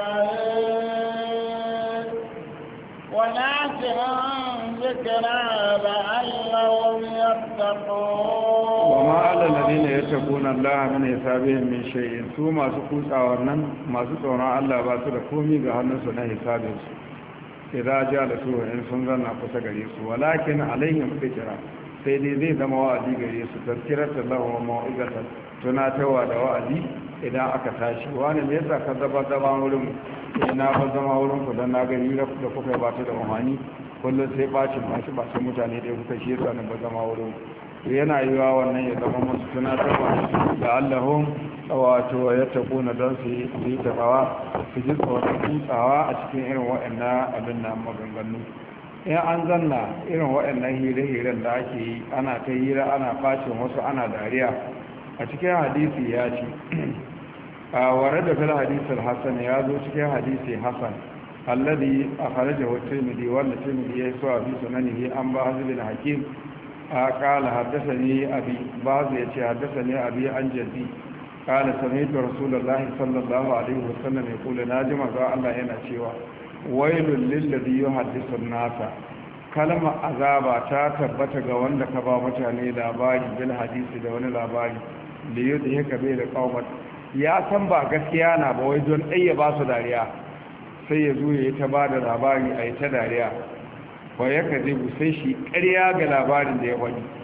S2: شيء ولكن ذكرى لعلهم يتقون
S1: وما على الذين يتقون الله من حسابهم من شيء ثم سكوت أورنا ما سكونا الله باسر كومي بهن سنة حسابهم idza jalasu in sun zanna kusa gare su walakin alaihim dhikra sai dai zai zama wa'azi gare su tazkiratu lahu wa mau'izatan tunatarwa da wa'azi idan aka tashi wani me yasa ka zama wurin ina ba zama wurin ku dan na gani da kuka ba ta da umani kullum sai bacin mutane da kuka shi yasa ba zama wurin yana yiwa wannan ya zama musu tunatarwa da Allahum wato ya taƙuna don su yi taɓawa su ji tsoron kutsawa a cikin irin waɗannan abin na maganganu in an zanna irin waɗannan hire-hiren da ake yi ana ta hira ana ɓacin wasu ana dariya a cikin hadisi ya ce a ware da fil hadisul hasan ya zo cikin hadisi hasan alladhi akhrajahu at-tirmidhi wanda tirmidhi ya so a bi sunanihi an ba hazbil hakim قال حدثني أبي بعض حدثني أبي عن جدي قال سمعت رسول الله صلى الله عليه وسلم يقول ناجم الله هنا شيوا ويل للذي يحدث الناس كلمة عذاب تثبت ga wanda ka ba mutane labari bil hadisi da wani labari da yake bai da kaumat ya san ba gaskiya na ba wai don ɗaya ba su dariya sai ya zo ya ta ba da labari a yi ta dariya wa ya kazibu sai shi ƙarya ga labarin da ya wani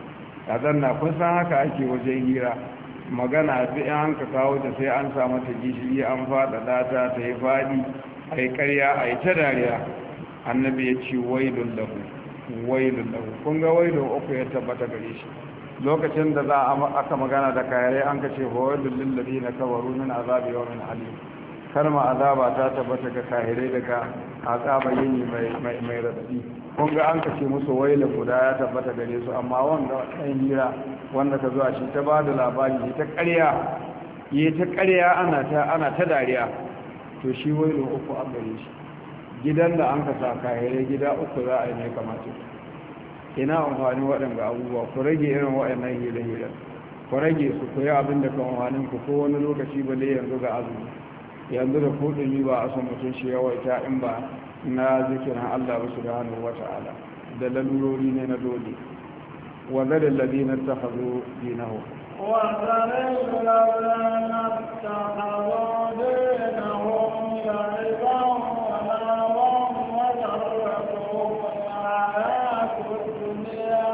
S1: zanna kun san haka ake wajen hira magana sai an ka kawo ta sai an sa mata gishiri an faɗaɗa ta ta yi faɗi a yi ƙarya a yi ta dariya annabi ya ce wailun lahu kun ga wailun uku ya tabbata gare shi lokacin da za a aka magana da kayarai an ka ce wailun lillazi na kawaru min azabi yau min alim kalma azaba ta tabbata ga kahirai daga azaba yini mai radadi kun ga an kace musu waila guda ya tabbata gare su amma wanda ɗan hira wanda ka zuwa shi ta bada labari yi ta ƙarya ana ta dariya to shi wailo uku an gare shi gidan da an ka sa kahirai gida uku za a yi mai kamata ina amfani waɗanda abubuwa ku rage irin waɗannan hira ku rage su ku yi abin da ka amfanin ku ko wani lokaci balle yanzu ga azumi yanzu da kudin ba a son mutum shi yawaita in ba na zikirin Allah ba su gano wata'ala da lalurori ne na dole wa zarin ladina ta hazo dinahu
S2: وَذَرِ الَّذِينَ اتَّخَذُوا دِينَهُمْ لَعِبًا وَلَهْوًا وَغَرَّتْهُمُ الْحَيَاةُ الدُّنْيَا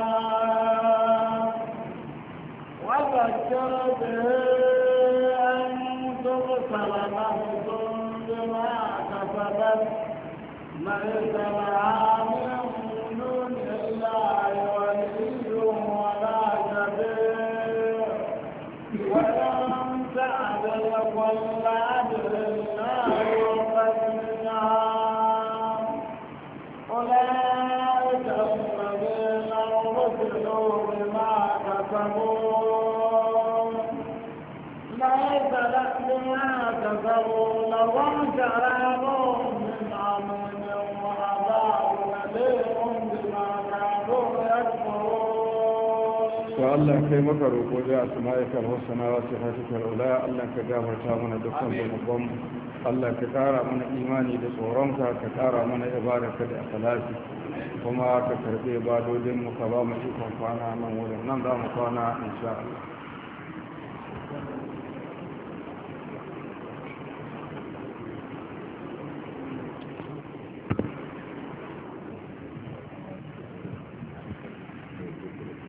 S2: وَذَكِّرْ بِهِ أَن تُبْصَرَ نَفْسٌ بِمَا كَسَبَتْ لَيْسَ لَهَا مِن دُونِ اللَّهِ وَلِيٌّ وَلَا شَفِيعٌ وَإِن تَعْدِلْ كُلَّ عَدْلٍ لَّا يُؤْخَذْ مِنْهَا أُولَٰئِكَ الَّذِينَ ابْتُلُوا بِمَا كَسَبُوا لَيْسَ بِمَا كَسَبُوا لَهُمْ شَرَابٌ مِّنْ حَمِيمٍ وَعَذَابٌ أَلِيمٌ بِمَا كَانُوا يَكْفُرُونَ
S1: Allah kai maka roƙo da asma'ikal husna wa sifatikal ula Allah ka gafarta mana dukkan zunuban Allah ka ƙara mana imani da tsoronka ka ƙara mana ibadarka da ikhlasi kuma ka karɓe ibadodin mu ka ba mu ikon kwana nan wurin nan za mu kwana insha Allah